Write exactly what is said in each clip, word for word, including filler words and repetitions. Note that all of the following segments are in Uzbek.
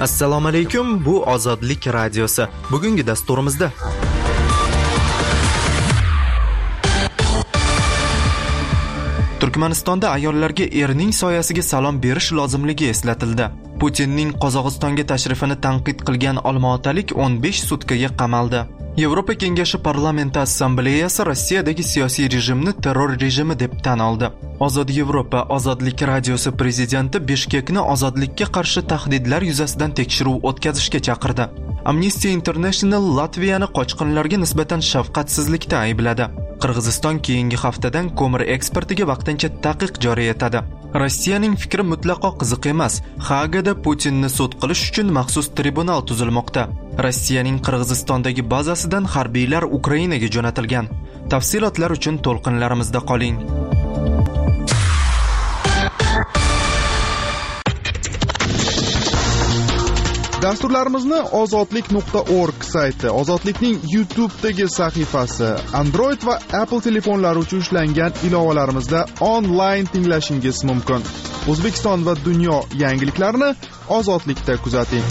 Assalomu alaykum, bu Ozodlik radiosi. Bugungi dasturimizda Turkmanistonda ayollarga erning soyasiga salom berish lozimligi eslatildi. Putinning Qozog'istonga tashrifini tanqid qilgan olmaotalik o'n besh sutkaga qamaldi. Yevropa Kengashi Parlamenti Assambleyasi Rossiyadagi siyosiy rejimni terror rejimi deb tan oldi. Ozod Yevropa Ozodlik radiosi prezidenti Bishkekni ozodlikka qarshi tahdidlar yuzasidan tekshiruv o'tkazishga chaqirdi. Amnesty International Latviyani qochqinlarga nisbatan shafqatsizlikda aybladi. Qirg'iziston keyingi haftadan ko'mir eksportiga vaqtincha taqiq joriy etadi. Rossiyaning fikri mutlaqo qiziq emas. Hagada Putinni sud qilish uchun maxsus tribunal tuzilmoqda. Rossiyaning Qirg'izistondagi bazasidan harbiylar Ukrainaga jo'natilgan. Tafsilotlar uchun to'lqinlarimizda qoling. Dasturlarimizni ozodlik nuqta org sayti, Ozodlikning YouTube'dagi sahifasi, Android va Apple telefonlari uchun ishlangan ilovalarimizda onlayn tinglashingiz mumkin. O'zbekiston va dunyo yangiliklarini Ozodlikda kuzating.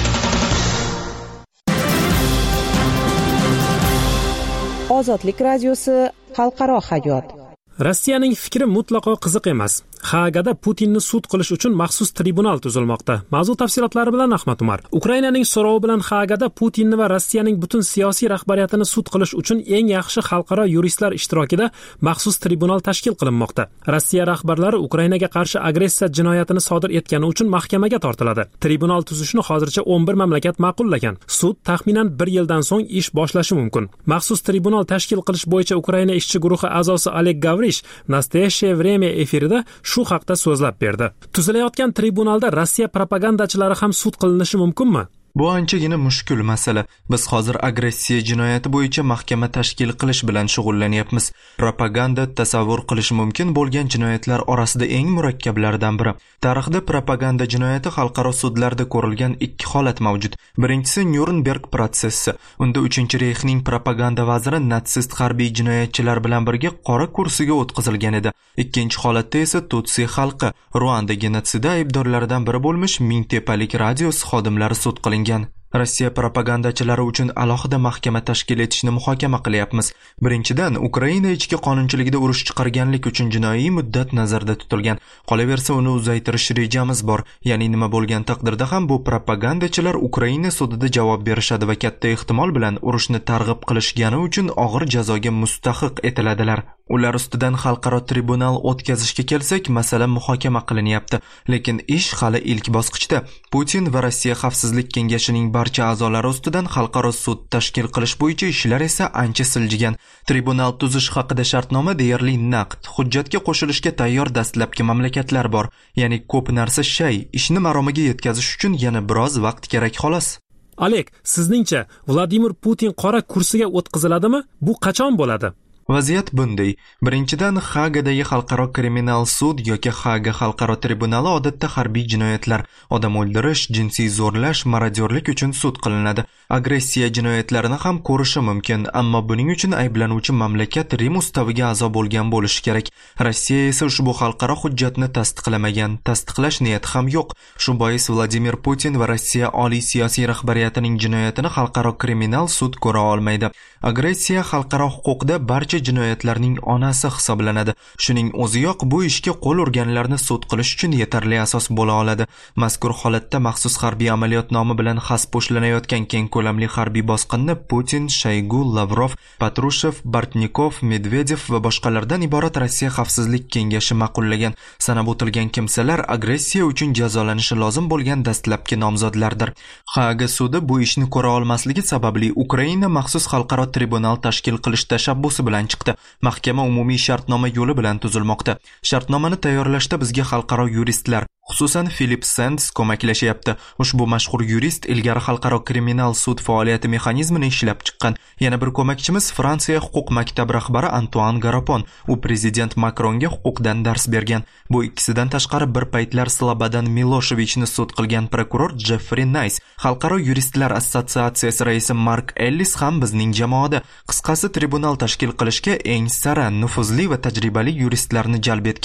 Ozodlik radiosi xalqaro hayot. Rossiyaning fikri mutlaqo qiziq emas. Hagada Putinni sud qilish uchun maxsus tribunal tuzilmoqda. Mavzu tafsilotlari bilan Ahmad Umar. Ukrainaning so'rovi bilan Hagada Putinni va Rossiyaning butun siyosiy rahbariyatini sud qilish uchun eng yaxshi xalqaro yuristlar ishtirokida maxsus tribunal tashkil qilinmoqda. Rossiya rahbarlari Ukrainaga qarshi agressiya jinoyatini sodir etgani uchun mahkamaga tortiladi. Tribunal tuzishni hozircha o'n bir mamlakat ma'qullagan. Sud taxminan bir yildan so'ng ish boshlashi mumkin. Maxsus tribunal tashkil qilish bo'yicha Ukraina ishchi guruhi a'zosi Oleg Gavrish Nastoyashye время efirida shu haqda so'zlab berdi. Tuzilayotgan tribunalda Rossiya propagandachilari ham sud qilinishi mumkinmi? Bu anchagina mushkul masala. Biz hozir agressiya jinoyati bo'yicha mahkama tashkil qilish bilan shug'ullanyapmiz. Propaganda tasavvur qilish mumkin bo'lgan jinoyatlar orasida eng murakkablaridan biri. Tarixda propaganda jinoyati xalqaro sudlarda ko'rilgan ikki holat mavjud. Birinchisi Nyurnberg protsessi. Unda uchinchi Reyxning propaganda vaziri natsist harbiy jinoyatchilar bilan birga qora kursiga o'tkazilgan edi. Ikkinchi holatda esa Tutsi xalqi Ruanda genotsidi aybdorlaridan biri bo'lmish Mingtepalik radiosi xodimlari sud qilingan. Rossiya propagandachilari uchun alohida mahkama tashkil etishni muhokama qilyapmiz. Birinchidan, Ukraina ichki qonunchiligida urush chiqarganlik uchun jinoiy muddat nazarda tutilgan. Qolaversa, uni uzaytirish rejamiz bor. Ya'ni nima bo'lgan taqdirda ham bu propagandachilar Ukraina sudida javob berishadi va katta ehtimol bilan urushni targ'ib qilishgani uchun og'ir jazoga mustahiq etiladilar. Ular ustidan xalqaro tribunal o'tkazishga kelsak, masala muhokama qilinyapti. Lekin ish hali ilk bosqichda. Putin va Rossiya Xavfsizlik kengashining barcha a'zolari ustidan xalqaro sud tashkil qilish bo'yicha ishlar esa ancha siljigan. Tribunal tuzish haqida shartnoma deyarli naqd. Hujjatga qo'shilishga tayyor dastlabki mamlakatlar bor. Ya'ni ko'p narsa shay, ishni maromiga yetkazish uchun yana biroz vaqt kerak xolos. Oleg, sizningcha Vladimir Putin qora kursiga o'tkaziladimi? Bu qachon bo'ladi? Vaziyat bunday. Birinchidan, Hagadagi xalqaro kriminal sud yoki Haga xalqaro tribunali odatda harbiy jinoyatlar, odam o'ldirish, jinsiy zo'rlash, marodyorlik uchun sud qilinadi. Agressiya jinoyatlarini ham ko'rishi mumkin, ammo buning uchun ayblanuvchi mamlakat Rim ustaviga a'zo bo'lgan bo'lishi kerak. Rossiya esa ushbu xalqaro hujjatni tasdiqlamagan, tasdiqlash niyati ham yo'q. Shu bois Vladimir Putin va Rossiya oliy siyosiy rahbariyatining jinoyatini xalqaro kriminal sud ko'ra olmaydi. Agressiya xalqaro huquqda barcha jinoyatlarning onasi hisoblanadi. Shuning o'ziyoq bu ishga qo'l urganlarni sud qilish uchun yetarli asos bo'la oladi. Mazkur holatda maxsus harbiy amaliyot nomi bilan xas po'shlanayotgan keng ko'lamli harbiy bosqinni Putin, Shoygu, Lavrov, Patrushev, Bartnikov, Medvedev va boshqalardan iborat Rossiya Xavfsizlik kengashi ma'qullagan. Sanab o'tilgan kimsalar agressiya uchun jazolanishi lozim bo'lgan dastlabki nomzodlardir. Haga sudi bu ishni ko'ra olmasligi sababli Ukraina maxsus xalqaro tribunal tashkil qilish tashabbusi bilan chiqdi. Mahkama umumiy shartnoma yo'li bilan tuzilmoqda. Shartnomani tayyorlashda bizga xalqaro yuristlar, xususan Philip Sands ko'maklashyapti. Ushbu mashhur yurist ilgari xalqaro kriminal sud faoliyati mexanizmini ishlab chiqqan. Yana bir ko'makchimiz Fransiya huquq maktabi rahbari Antoine Garapon. U prezident Makronga huquqdan dars bergan. Bu ikkisidan tashqari bir paytlar Slobodan Miloshevicni sud qilgan prokuror Jeffrey Nice, xalqaro yuristlar assotsiatsiyasi raisi Mark Ellis ham bizning jamoada. Qisqasi, tribunal tashkil qilishga eng sara, nufuzli va tajribali yuristlarni jalb etganmiz.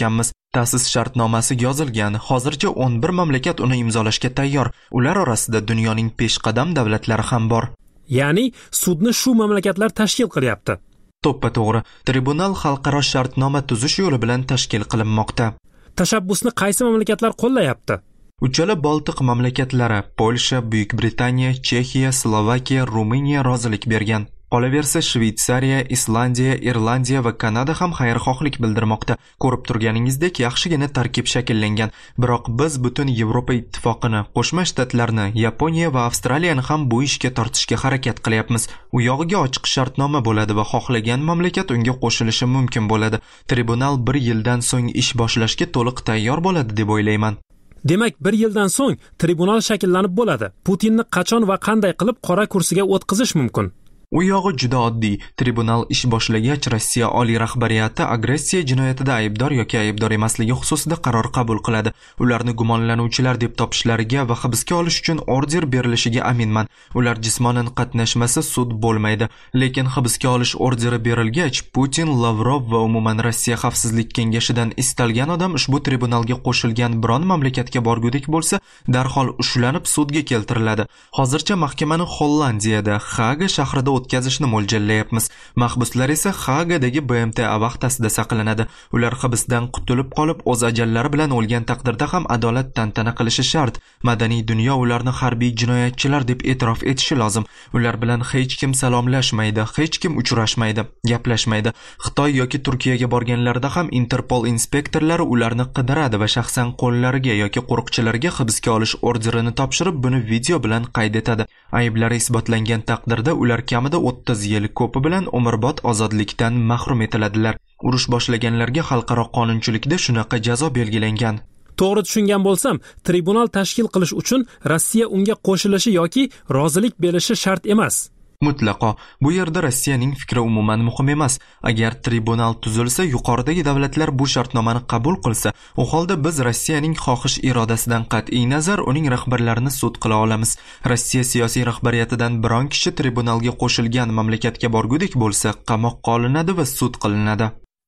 Ta'sis shartnomasi yozilgan. Hozircha o'n bir mamlakat uni imzolashga tayyor. Ular orasida dunyoning peshqadam davlatlari ham bor. Ya'ni sudni shu mamlakatlar tashkil qilyapti. To'ppa to'g'ri. Tribunal xalqaro shartnoma tuzish yo'li bilan tashkil qilinmoqda. Tashabbusni qaysi mamlakatlar qo'llayapti? Uchala Baltiq mamlakatlari Polsha, Buyuk Britaniya, Chexiya, Slovakiya, Ruminiya rozilik bergan. Qolaversa Shveysariya, Islandiya, Irlandiya va Kanada ham xayrixohlik bildirmoqda. Ko'rib turganingizdek, yaxshigina tarkib shakllangan. Biroq biz butun Yevropa ittifoqini, Qo'shma Shtatlarni, Yaponiya va Avstraliyani ham bu ishga tortishga harakat qilyapmiz. U yog'iga ochiq shartnoma bo'ladi va xohlagan mamlakat unga qo'shilishi mumkin bo'ladi. Tribunal bir yildan so'ng ish boshlashga to'liq tayyor bo'ladi deb o'ylayman. Demak, bir yildan so'ng tribunal shakllanib bo'ladi. Putinni qachon va qanday qilib qora kursiga o'tqizish mumkin? U yog'i juda oddiy. Tribunal ish boshlagach, Rossiya oliy rahbariyati agressiya jinoyatida aybdor yoki aybdor emasligi xususida qaror qabul qiladi. Ularni gumonlanuvchilar deb topishlariga va hibsga olish uchun order berilishiga aminman. Ular jismonan qatnashmasa sud bo'lmaydi. Lekin hibsga olish orderi berilgach, Putin, Lavrov va umuman Rossiya xavfsizlik kengashidan istalgan odam ushbu tribunalga qo'shilgan biron mamlakatga borgudek bo'lsa, darhol ushlanib sudga keltiriladi. Hozircha mahkamani Hollandiyada, Haga shahrida o'tkazishni mo'ljallayapmiz. Mahbuslar esa Hagadagi B M T A vaqtasida saqlanadi. Ular hibsdan qutulib qolib, o'z ajallari bilan o'lgan taqdirda ham adolat tantana qilishi shart. Madaniy dunyo ularni harbiy jinoyatchilar deb e'tirof etishi lozim. Ular bilan hech kim salomlashmaydi, hech kim uchrashmaydi, gaplashmaydi. Xitoy yoki Turkiyaga borganlarida ham Interpol inspektorlari ularni qidiradi va shaxsan qo'llariga yoki qo'riqchilarga hibsga olish orderini topshirib, buni video bilan qayd etadi. Ayblari isbotlangan taqdirda ular kamida o'ttiz yil, ko'pi bilan umrbod ozodlikdan mahrum etiladilar. Urush boshlaganlarga xalqaro qonunchilikda shunaqa jazo belgilangan. To'g'ri tushungan bo'lsam, tribunal tashkil qilish uchun Rossiya unga qo'shilishi yoki rozilik berishi shart emas. Mutlaqo. Bu yerda Rossiyaning fikri umuman muhim emas. Agar tribunal tuzilsa, yuqoridagi davlatlar bu shartnomani qabul qilsa, u holda biz Rossiyaning xohish irodasidan qat'iy nazar uning rahbarlarini sud qila olamiz. Rossiya siyosiy rahbariyatidan biron kishi tribunalga qo'shilgan mamlakatga borgudek bo'lsa, qamoqqa olinadi va sud qilinadi.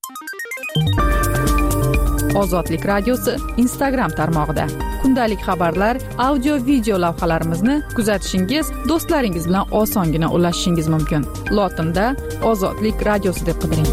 Ozodlik radiosi Instagram tarmog'ida kundalik xabarlar, audio video lavhalarimizni kuzatishingiz, do'stlaringiz bilan osongina ulashishingiz mumkin. Lotinda Ozodlik radiosi deb qidiring.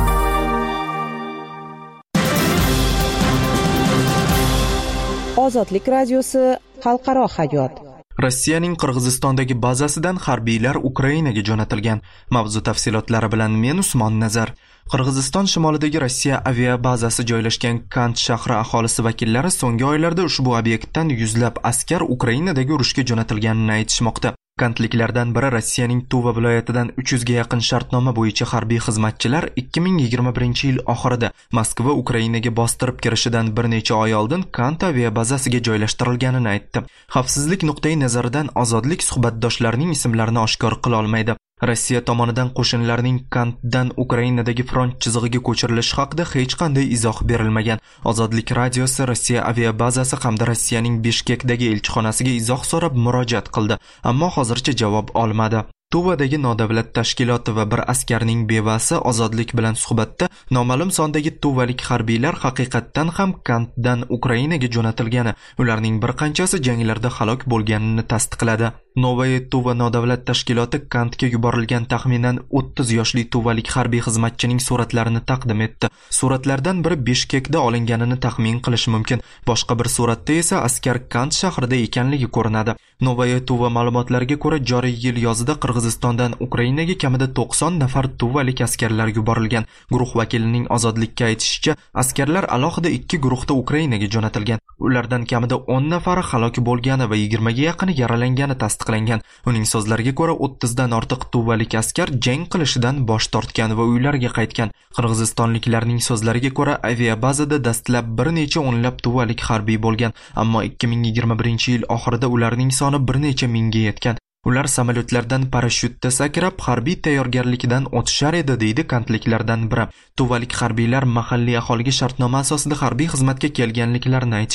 Ozodlik radiosi xalqaro hayot. Rossiyaning Qirg'izistondagi bazasidan harbiylar Ukrainaga jo'natilgan. Mavzu tafsilotlari bilan men Usmon Nazar. Qirg'iziston shimolidagi Rossiya aviabazasi joylashgan Kant shahri aholisi vakillari so'nggi oylarda ushbu obyektdan yuzlab askar Ukrainadagi urushga jo'natilganini aytishmoqda. Kantliklardan biri Rossiyaning Tuva viloyatidan uch yuzga yaqin shartnoma bo'yicha harbiy xizmatchilar ikki ming yigirma birinchi yil oxirida Moskva Ukrainaga bostirib kirishidan bir necha oy oldin Kant aviabazasiga joylashtirilganini aytdi. Xavfsizlik nuqtai nazaridan ozodlik suhbatdoshlarining ismlarini oshkor qila olmaydi. Rossiya tomonidan qo'shinlarning Kantdan Ukrainadagi front chizig'iga ko'chirilishi haqida hech qanday izoh berilmagan. Ozodlik radiosi Rossiya aviabazasi hamda Rossiyaning Bishkekdagi elchixonasiga izoh so'rab murojaat qildi, ammo hozircha javob olmadi. Tuvadagi nodavlat tashkiloti va bir askarning bevasi ozodlik bilan suhbatda noma'lum sondagi tuvalik harbiylar haqiqatdan ham Kantdan Ukrainaga jo'natilgani, ularning bir qanchasi janglarda halok bo'lganini tasdiqladi. Novaya Tuva nodavlat tashkiloti Kantga yuborilgan taxminan o'ttiz yoshli tuvalik harbiy xizmatchining suratlarini taqdim etdi. Suratlardan biri Bishkekda olinganini taxmin qilish mumkin. Boshqa bir suratda esa askar Kant shahrida ekanligi ko'rinadi. Novaya Tuva ma'lumotlariga ko'ra, joriy yil yozida Qirg'izistondan Ukrainaga kamida to'qson nafar tuvalik askarlar yuborilgan. Guruh vakilining ozodlikka aytishicha, askarlar alohida ikki guruhda Ukrainaga jo'natilgan. Ulardan kamida o'n nafari halok bo'lgani va yigirmaga yaqini yaralangani tasdiqlangan. Uning so'zlariga ko'ra, o'ttizdan ortiq tuvalik askar jang qilishidan bosh tortgan va uylariga qaytgan. Qirg'izistonliklarning so'zlariga ko'ra, aviabazada dastlab bir necha o'nlab tuvalik harbiy bo'lgan, ammo ikki ming yigirma birinchi yil oxirida ularning soni bir necha mingga yetgan. Ular samolyotlardan parashyutda sakrab harbiy tayyorgarlikdan o'tishar edi, deydi kantliklardan biri. Tuvalik harbiylar mahalliy aholiga shartnoma asosida harbiy xizmatga kelganliklarini aytishgan.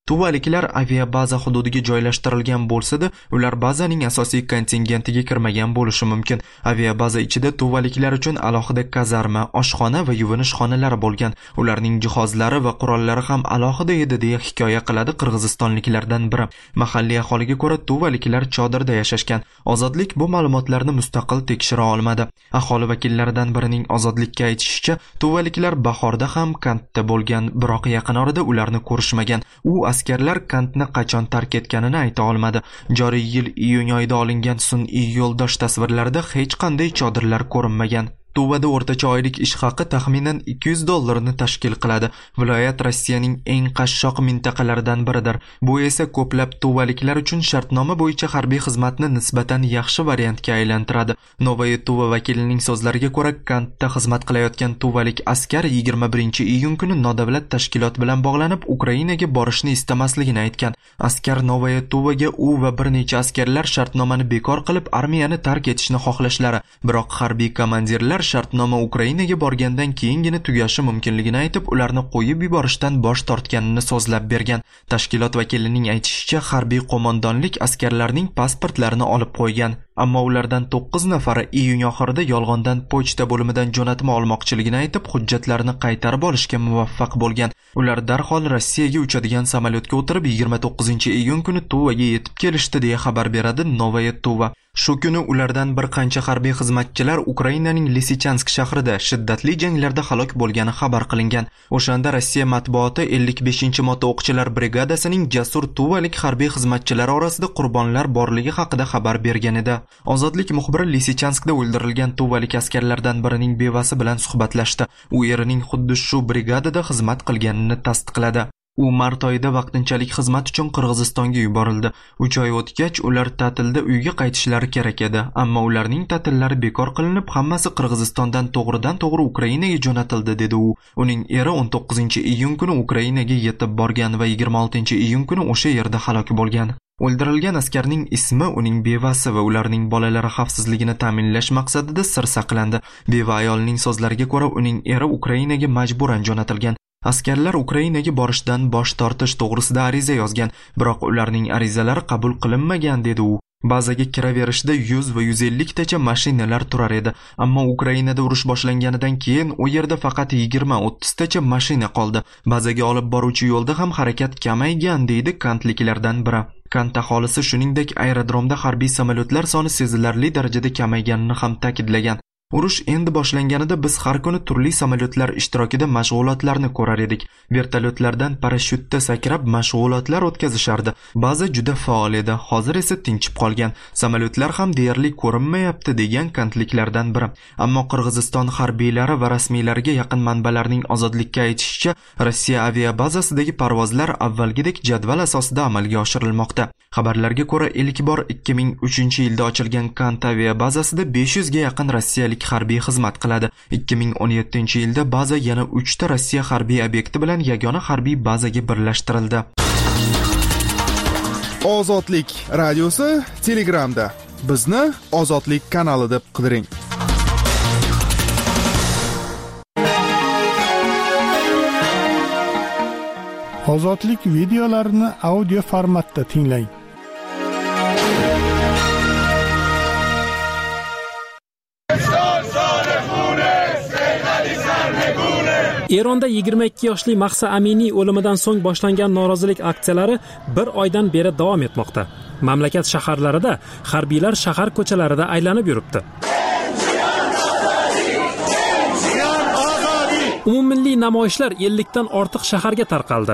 Tuvaliklar aviabaza hududiga joylashtirilgan bo'lsa-da, ular bazaning asosiy kontingentiga kirmagan bo'lishi mumkin. Aviabaza ichida tuvaliklar uchun alohida kazarma, oshxona va yuvinish xonalari bo'lgan. Ularning jihozlari va qurollari ham alohida edi deya hikoya qiladi qirg'izistonliklardan biri. Mahalliy aholiga ko'ra, tuvaliklar chodirda yashashgan. Ozodlik bu ma'lumotlarni mustaqil tekshira olmadi. Aholi vakillaridan birining Ozodlikka aytishicha, tuvaliklar bahorda ham Kantda bo'lgan, biroq yaqin orada ularni ko'rishmagan. U askarlar Kantni qachon tark etganini ayta olmadi. Joriy yil iyun oyida olingan sun'iy yo'ldosh tasvirlarida hech qanday chodirlar ko'rinmagan. Tuvada o'rtacha oylik ish haqi taxminan ikki yuz dollarni tashkil qiladi. Viloyat Rossiyaning eng qashshoq mintaqalaridan biridir. Bu esa ko'plab tuvaliklar uchun shartnoma bo'yicha harbiy xizmatni nisbatan yaxshi variantga aylantiradi. Novaya Tuva vakilining so'zlariga ko'ra, Kantda xizmat qilayotgan tuvalik askar yigirma birinchi iyun kuni nodavlat tashkilot bilan bog'lanib, Ukrainaga borishni istamasligini aytgan. Askar Novaya Tuvaga u va bir necha askarlar shartnomani bekor qilib, armiyani tark etishni xohlashlari, biroq harbiy komandirlar shartnoma Ukrainaga borgandan keyingina tugashi mumkinligini aytib, ularni qo'yib yuborishdan bosh tortganini so'zlab bergan. Tashkilot vakilining aytishicha, harbiy qo'mondonlik askarlarning pasportlarini olib qo'ygan, ammo ulardan to'qqiz nafari iyun oxirida yolg'ondan pochta bo'limidan jo'natma olmoqchiligini aytib, hujjatlarini qaytarib olishga muvaffaq bo'lgan. Ular darhol Rossiyaga uchadigan samolyotga o'tirib yigirma to'qqizinchi iyun kuni Tuvaga yetib kelishdi deya xabar beradi Novaya Tuva. Shu kuni ulardan bir qancha harbiy xizmatchilar Ukrainaning Lisichansk shahrida shiddatli janglarda halok bo'lgani xabar qilingan. O'shanda Rossiya matbuoti ellik beshinchi motoo'qchilar brigadasining jasur tuvalik harbiy xizmatchilari orasida qurbonlar borligi haqida xabar bergan edi. Ozodlik muxbiri Lisichanskda o'ldirilgan tuvalik askarlardan birining bevasi bilan suhbatlashdi. U erining xuddi shu brigadada xizmat qilganini tasdiqladi. U mart oyida vaqtinchalik xizmat uchun Qirg'izistonga yuborildi. uch oy o'tgach ular ta'tilda uyga qaytishlari kerak edi, ammo ularning ta'tillari bekor qilinib, hammasi Qirg'izistondan to'g'ridan-to'g'ri Ukrainaga jo'natildi, dedi u. Uning eri o'n to'qqizinchi iyun kuni Ukrainaga yetib borgan va yigirma oltinchi iyun kuni o'sha yerda halok bo'lgan. O'ldirilgan askarning ismi, uning bevasi va ularning bolalari xavfsizligini ta'minlash maqsadida sir saqlandi. Beva ayolning so'zlariga ko'ra, uning eri Ukrainaga majburan jo'natilgan. Askarlar Ukrainaga borishdan bosh tortish to'g'risida ariza yozgan, biroq ularning arizalari qabul qilinmagan, dedi u. Bazaga kiraverishda yuz va yuz ellik tacha mashinalar turar edi, ammo Ukrainada urush boshlanganidan keyin u yerda faqat yigirma o'ttiz tacha mashina qoldi. Bazaga olib boruvchi yo'lda ham harakat kamaygan, deydi kantliklardan biri. Kant aholisi shuningdek aerodromda harbiy samolyotlar soni sezilarli darajada kamayganini ham ta'kidlagan. Urush endi boshlanganida biz har kuni turli samolyotlar ishtirokida mashg'ulotlarni ko'rar edik. Vertolyotlardan parashyutda sakrab mashg'ulotlar o'tkazishardi. Ba'zi juda faol edi, hozir esa tinchib qolgan. Samolyotlar ham deyarli ko'rinmayapti, degan kantliklardan biri. Ammo Qirg'iziston harbiylari va rasmiylariga yaqin manbalarning Ozodlikka aytishicha, Rossiya aviabazasidagi parvozlar avvalgidek jadval asosida amalga oshirilmoqda. Xabarlarga ko'ra, ilk bor ikki ming uchinchi yilda ochilgan Kant aviabazasida besh yuzga yaqin rossiyalik harbiy xizmat qiladi. ikki ming o'n yettinchi yilda baza yana uchta Rossiya harbiy obyekti bilan yagona harbiy bazaga birlashtirildi. Ozodlik radiosi Telegramda. Bizni Ozodlik kanali deb qidiring. Ozodlik videolarini audio formatda tinglang. Eronda yigirma ikki yoshli Mahsa Aminiy o'limidan so'ng boshlangan norozilik aksiyalari bir oydan beri davom etmoqda. Mamlakat shaharlarida harbiylar shahar ko'chalarida aylanib yuribdi. Umummilliy namoyishlar ellikdan ortiq shaharga tarqaldi.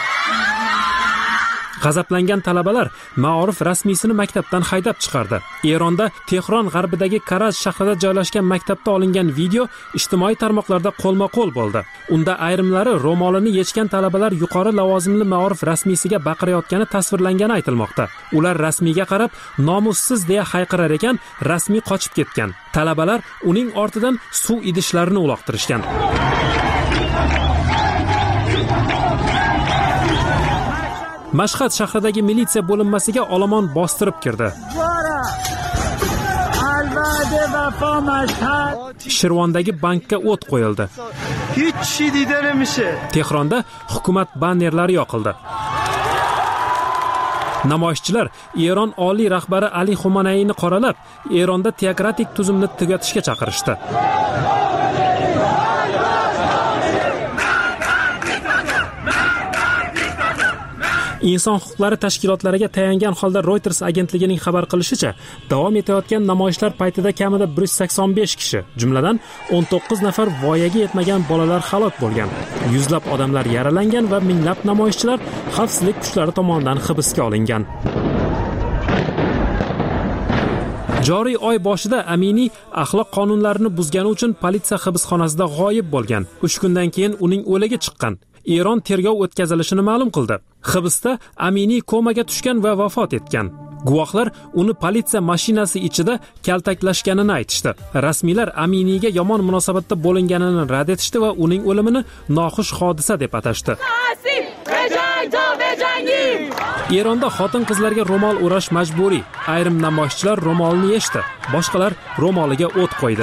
G'azablangan talabalar Ma'orif rasmiysini maktabdan haydab chiqardi. Eronda Tehron g'arbidagi Karaz shahrida joylashgan maktabda olingan video ijtimoiy tarmoqlarda qo'lma-qo'l bo'ldi. Unda ayrimlari ro'molini yechgan talabalar yuqori lavozimli Ma'orif rasmiysiga baqirayotgani tasvirlangani aytilmoqda. Ular rasmiyga qarab nomussiz deya hayqirar ekan, rasmiy qochib ketgan. Talabalar uning ortidan suv idishlarini uloqtirishgan. Mashhad shahridagi militsiya bo'linmasiga olomon bostirib kirdi. Shirvondagi bankka o't qo'yildi. Tehronda hukumat bannerlari yoqildi. Namoyishchilar Eron oliy rahbari Ali Xomanayni qoralab, Eronda teokratik tuzumni tugatishga chaqirishdi. Inson huquqlari tashkilotlariga tayangan holda Reuters agentligining xabar qilishicha, davom etayotgan namoyishlar paytida kamida bir yuz sakson besh kishi, jumladan o'n to'qqiz nafar voyaga yetmagan bolalar halok bo'lgan. Yuzlab odamlar yaralangan va minglab namoyishchilar xavfsizlik kuchlari tomonidan hibsga olingan. Joriy oy boshida Amini axloq qonunlarini buzgani uchun politsiya hibsxonasida g'oyib bo'lgan. uch kundan keyin uning o'ligi chiqqan. Eron tergov o'tkazilishini ma'lum qildi. Hibsda Amini komaga tushgan va vafot etgan. Guvohlar uni politsiya mashinasi ichida kaltaklashganini aytishdi. Rasmiylar Aminiga yomon munosabatda bo'linganini rad etishdi va uning o'limini noxush hodisa deb atashdi. Eronda xotin-qizlarga ro'mol o'rash majburiy. Ayrim namoyishchilar ro'molni yechdi, boshqalar ro'moliga o't qo'ydi.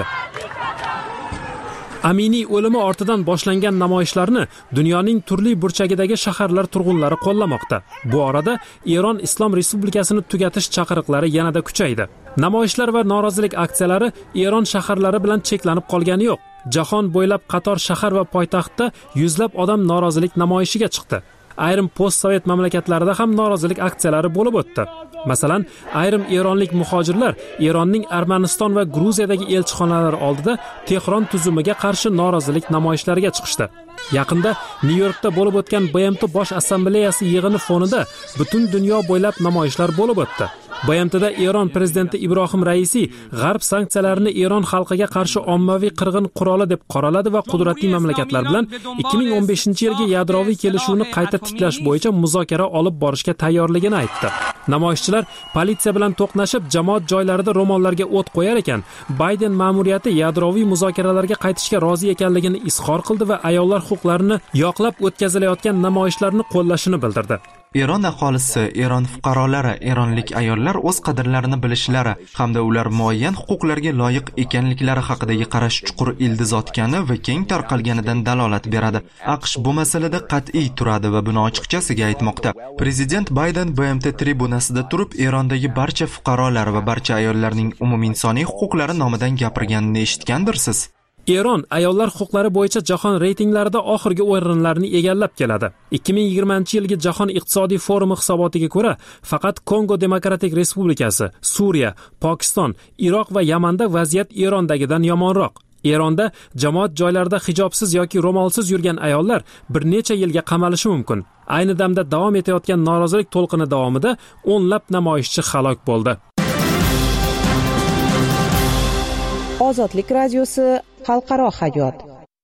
Amini o'limi ortidan boshlangan namoyishlarni dunyoning turli burchagidagi shaharlar turg'unlari qo'llamoqda. Bu orada Eron Islom Respublikasini tugatish chaqiriqlari yanada kuchaydi. Namoyishlar va norozilik aksiyalari Eron shaharlari bilan cheklanib qolgani yo'q. Jahon bo'ylab qator shahar va poytaxtda yuzlab odam norozilik namoyishiga chiqdi. Ayrim post-sovet mamlakatlarida ham norozilik aksiyalari bo'lib o'tdi. Masalan, ayrim eronlik muhojirlar Eronning Armaniston va Gruziyadagi elchixonalari oldida Tehron tuzumiga qarshi norozilik namoyishlariga chiqishdi. Yaqinda Nyu-Yorkda bo'lib o'tgan B M T Bosh assambleyasi yig'ini fonida butun dunyo bo'ylab namoyishlar bo'lib o'tdi. B M T'da Eron prezidenti Ibrohim Raisi G'arb sanksiyalarini Eron xalqiga qarshi ommaviy qirg'in quroli deb qoraladi va qudratli mamlakatlar bilan ikki ming o'n beshinchi yilgi yadroviy kelishuvni qayta tiklash bo'yicha muzokara olib borishga tayyorligini aytdi. Namoyishchilar politsiya bilan to'qnashib, jamoat joylarida ro'mollarga o't qo'yar ekan, Bayden ma'muriyati yadroviy muzokaralarga qaytishga rozi ekanligini izhor qildi va ayollar huquqlarini yoqlab o'tkazilayotgan namoyishlarni qo'llashini bildirdi. Eron aholisi, Eron fuqarolari, eronlik ayollar o'z qadrlarini bilishlari hamda ular muayyan huquqlarga loyiq ekanliklari haqidagi qarash chuqur ildiz otgani va keng tarqalganidan dalolat beradi. AQSh bu masalada qat'iy turadi va buni ochiqchasiga aytmoqda. Prezident Bayden B M T tribunasida turib, Erondagi barcha fuqarolar va barcha ayollarning umuminsoniy huquqlari nomidan gapirganini eshitgandirsiz. Eron ayollar huquqlari bo'yicha jahon reytinglarida oxirgi o'rinlarni egallab keladi. ikki ming yigirmanchi yilgi Jahon iqtisodiy forumi hisobotiga ko'ra, faqat Kongo Demokratik Respublikasi, Suriya, Pokiston, Iroq va Yamanda vaziyat Erondagidan yomonroq. Eronda jamoat joylarida hijobsiz yoki ro'molsiz yurgan ayollar bir necha yilga qamalishi mumkin. Ayni damda davom etayotgan norozilik to'lqini davomida o'nlab namoyishchi halok bo'ldi. Ozodlik radiosi xalqaro hayot.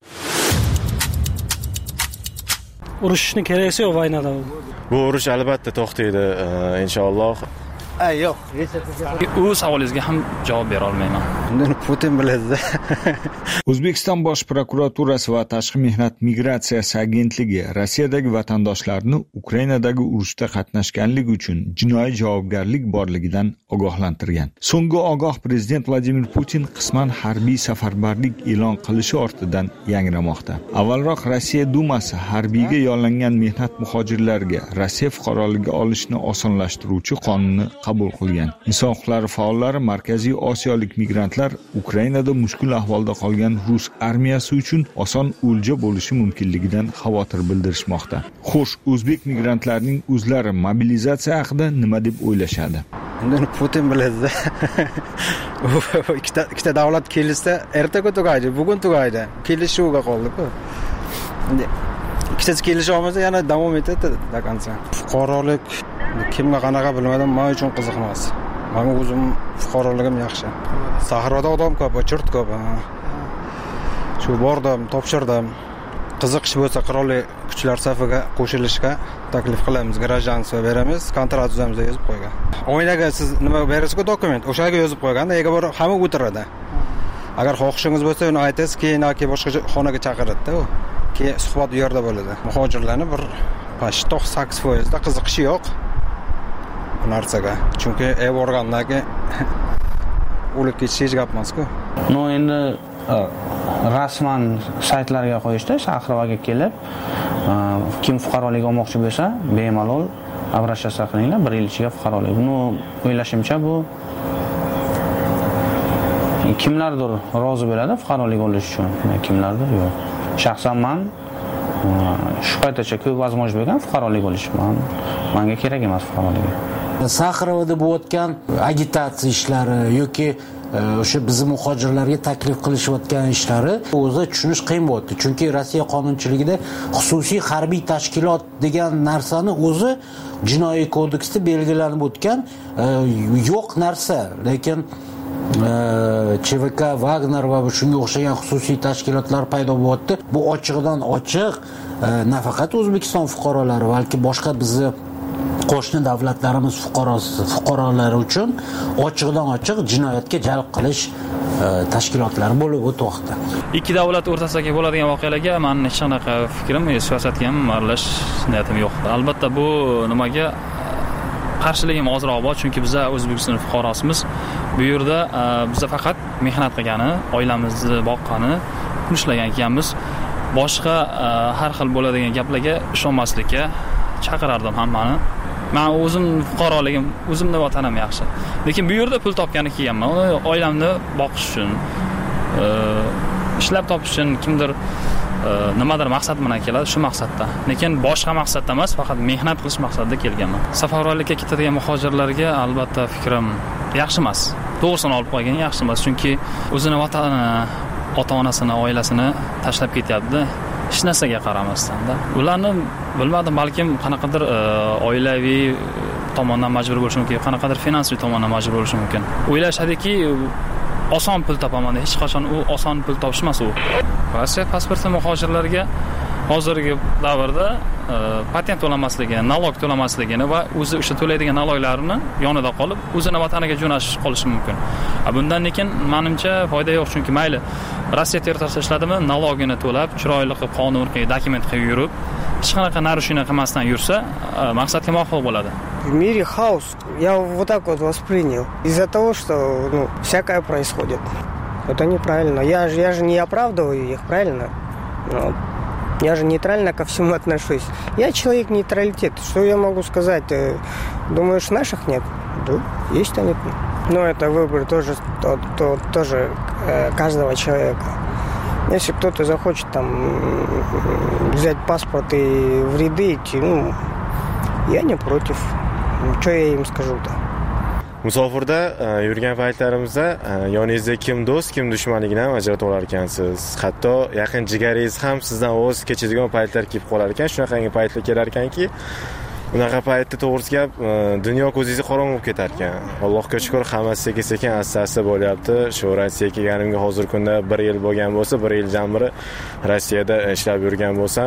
Urushni keraksa yo'q vaynada. Bu urush albatta to'xtaydi, inshaalloh. Ay yo'q. U savolingizga ham javob bera olmayman. Buni Putin biladi. O'zbekiston Bosh prokuraturasi va Tashqi mehnat migratsiyasi agentligi Rossiyadagi vatandoshlarni Ukrainadagi urushda qatnashganligi uchun jinoiy javobgarlik borligidan ogohlantirgan. So'nggi ogoh prezident Vladimir Putin qisman harbiy safarbarlik e'lon qilishi ortidan yangramoqda. Avvalroq Rossiya Dumasi harbiyga yollangan mehnat muhojirlariga Rossiya fuqaroligi olishni osonlashtiruvchi qonunni qabul qilgan. Inson huquqlari faollari Markaziy Osiyolik migrantlar Ukrainada mushkul ahvolda qolgan Rus armiyasi uchun oson o'lja bo'lishi mumkinligidan xavotir bildirishmoqda. Xo'sh, o'zbek migrantlarning o'zlari mobilizatsiya haqida nima deb o'ylashadi? Buni Putin biladi. ikkita ikkita davlat kelishsa, ertaga tugaydi, bugun tugaydi. Kelishuvga qoldi-ku. Endi ikkitasi kelisha olmasa yana davom etadi do konca. Fuqarolik kimga qanaqa bilmadim, men uchun qiziq emas. Men o'zim fuqaroligim yaxshi. Sahroda odam ko'p, chirt ko'p. Shu bordim, topshirdim. Qiziqish bo'lsa qurolli kuchlar safiga qo'shilishga taklif qilamiz, grajdanstvo beramiz, kontrakt tuzamiz deb yozib qo'ygan. O'ynaga siz nima berasiz-ku dokument, o'shaga yozib qo'yganda, ega bor hamma o'tiradi. Agar xohishingiz bo'lsa, uni aytasiz, keyin yoki boshqa xonaga chaqiradi-da u. Keyin suhbat u yerda bo'ladi. Muhojirlarni bir to'qson sakkiz foiz da qiziqishi yo'q bu narsaga. Chunki ev organlariga o'lib ketish hech gap emas-ku. No, endi rasman saytlarga qo'yishdi, Shahrovaga kelib, kim fuqarolik olmoqchi bo'lsa, bemalol обращаться qilinglar, bir yil ichiga fuqarolik. Buni o'ylashimcha bu kimlardir rozi bo'ladi fuqarolik olish uchun, kimlardir yo'q. Shaxsan men shu paytgacha ko'p возможность bo'lgan fuqarolik olish. Men menga kerak emas fuqarolik. Saxarovda bo'layotgan agitatsiya ishlari yoki o'sha bizni muhojirlarga taklif qilishayotgan ishlari o'zi tushunish qiyin bo'ldi. Chunki Rossiya qonunchiligida xususiy harbiy tashkilot degan narsani o'zi jinoiy kodeksda belgilanib o'tgan yo'q narsa. Lekin Ch V K, Wagner va shunga o'xshagan xususiy tashkilotlar paydo bo'lyapti. Bu ochiqdan ochiq nafaqat O'zbekiston fuqarolari, balki boshqa bizni qo'shni davlatlarimiz fuqarosi, fuqarolari uchun ochiqdan ochiq jinoyatga jalb qilish tashkilotlari bo'lib o'tmoqda. Ikki davlat o'rtasidagi bo'ladigan voqealarga men hech qanaqa fikrim, siyosatga ham aralashish niyatim yo'q. Albatta bu nimaga qarshiligim ozroq bor, chunki biz O'zbekiston fuqarosimiz. Bu yerda biz faqat mehnat qilgani, oilamizni boqqani, pul ishlagan ekanmiz. Boshqa har xil bo'ladigan gaplarga ishonmaslikka chaqirardim hammani. Men o'zim fuqaroligim, o'zimning vatanim yaxshi. Lekin bu yerda pul topgani kelganman. Oilamni boqish uchun, ishlab topish uchun kimdir nimadir maqsad bilan keladi, shu maqsadda. Lekin boshqa maqsadda emas, faqat mehnat qilish maqsadida kelganman. Safarbarlikka ketadigan muhojirlarga albatta fikrim yaxshi emas. To'g'risini olib qo'ygan yaxshi emas, chunki o'zini vatanini, ota-onasini, oilasini tashlab ketyapti. Hech narsaga qaramasdan-da. Ularni bilmadim, balkim qanaqadir oilaviy tomondan majbur bo'lishi mumkin, qanaqadir finansiy tomondan majbur bo'lishi mumkin. O'ylashadiki, oson pul topaman. Hech qachon u oson pul topish emas u. Rossiya pasporti muhojirlarga hozirgi davrda patent to'lamasligini, nalog to'lamasligini va o'zi o'sha to'laydigan naloglarini yonida qolib, o'zini vataniga jo'nashish qolishi mumkin. Bundan lekin menimcha foyda yo'q, chunki mayli Rossiya territoriyasida ishladimi, nalogini to'lab, chiroyli qilib, qonun qilib, dokument qilib yurib, hech qanaqa narushение qilmasdan yursa, maqsadga muvofiq bo'ladi. В мире хаос. Я вот так вот воспринял. Из-за того, что ну, всякое происходит. Это неправильно. Я же, я же не оправдываю их, правильно? Но я же нейтрально ко всему отношусь. Я человек нейтралитет. Что я могу сказать? Думаешь, наших нет? Да, есть они. Но это выбор тоже, то, то, тоже каждого человека. Если кто-то захочет там взять паспорт и в ряды идти, ну, я не против. Что я им скажу-то? Musofirda yurgan paytlarimizda yoningizda kim do'st, kim dushmanligini ham ajratib olar ekansiz. Hatto yaqin jigaringiz ham sizdan o'z kechadigan paytlar kelib qolar ekan. Shunaqangi paytlar kelar ekanki, unaqa paytda to'g'risi gap dunyo ko'zingizga qorong'i bo'lib ketar ekan. Allohga shukr, hammasi sekin-sekin asta-asta bo'lyapti. Shu Rossiyaga kelganimga hozir kunda bir yil bo'lgan bo'lsa, bir yil jamiri Rossiyada ishlab yurgan bo'lsam,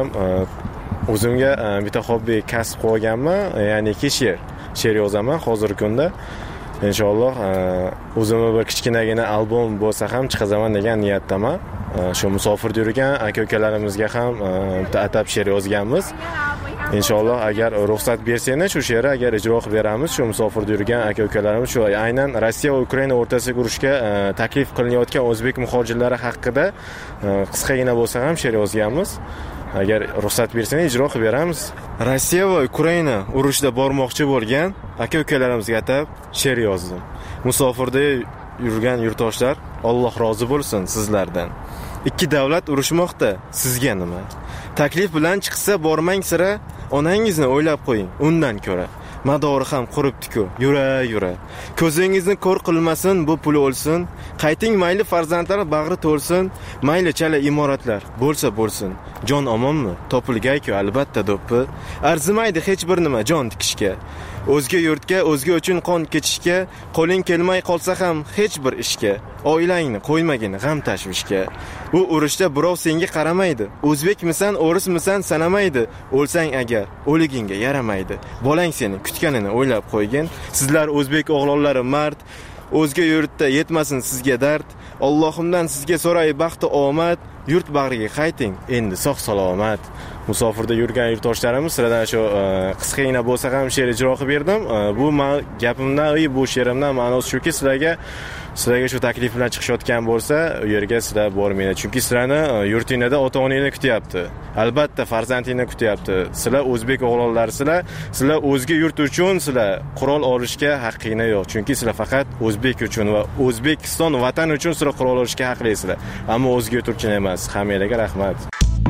o'zimga bitta hobbi kasb qo'yganman, ya'niki she'r. She'r yozaman hozirgi kunda. Inshaalloh o'zimga bir kichkinagina albom bo'lsa ham chiqazaman degan niyatdaman. Shu musofirda yurgan aka-ukalarimizga ham bitta atab she'r yozganmiz. Inshaalloh agar ruxsat bersanglar shu she'rni agar ijro qilib beramiz. Shu musofirda yurgan aka-ukalarimiz shu aynan Rossiya va Ukraina o'rtasidagi urushga taklif qilinayotgan o'zbek muhojirlari haqida qisqagina bo'lsa ham she'r yozganmiz. Agar ruxsat bersanglar ijro qilib beramiz. Rossiya va Ukraina urushda bormoqchi bo'lgan aka-ukalarimizga atab she'r yozdim. Musofirda yurgan yurtdoshlar, Alloh rozi bo'lsin sizlardan. Ikki davlat urushmoqda, sizga nima? Taklif bilan chiqsa bormang sira, onangizni o'ylab qo'ying, undan ko'ra. Madori ham quribdi-ku, yura-yura. Ko'zingizni ko'r qilmasin, bu pul o'lsin. Qayting mayli farzandlar bag'ri to'lsin, mayli chala imoratlar bo'lsa bo'lsin. Jon omonmi? Topilgay-ku albatta do'ppi. Arzimaydi hech bir nima jon tikishga. O'zga yurtga, o'zga uchun qon kechishga, qo'ling kelmay qolsa ham hech bir ishga. Oilangni qo'ymagin g'am tashvishga. U urushda birov senga qaramaydi. O'zbekmisan, o'rismisan sanamaydi. O'lsang agar o'ligingga yaramaydi. Bolang seni kutganini o'ylab qo'ygin. Sizlar o'zbek o'g'lonlari mard, o'zga yurtda yetmasin sizga dard. Allohimdan sizga so'ray baxti omad. Yurt bag'riga qayting, endi sog' salomat. musofirda yurgan yurtdoshlarimiz sizlardan shu qisqagina bo'lsa ham she'r ijro qilib berdim. Bu men gapimdan, bu she'rimdan ma'nosi shuki, sizlarga sizlarga shu taklif bilan chiqishayotgan bo'lsa, u yerga sizlar bormanglar. Chunki sizlarni yurtingizda ota-onangiz kutyapti. Albatta farzandingizni kutyapti. Sizlar o'zbek o'g'lonlarsizlar. Sizlar o'zga yurt uchun sizlar qurol olishga haqqingiz yo'q. Chunki sizlar faqat o'zbek uchun va O'zbekiston vatan uchun sizlar qurol olishga haqlisizlar. Ammo o'zga yurt uchun emas. Hammangizga rahmat.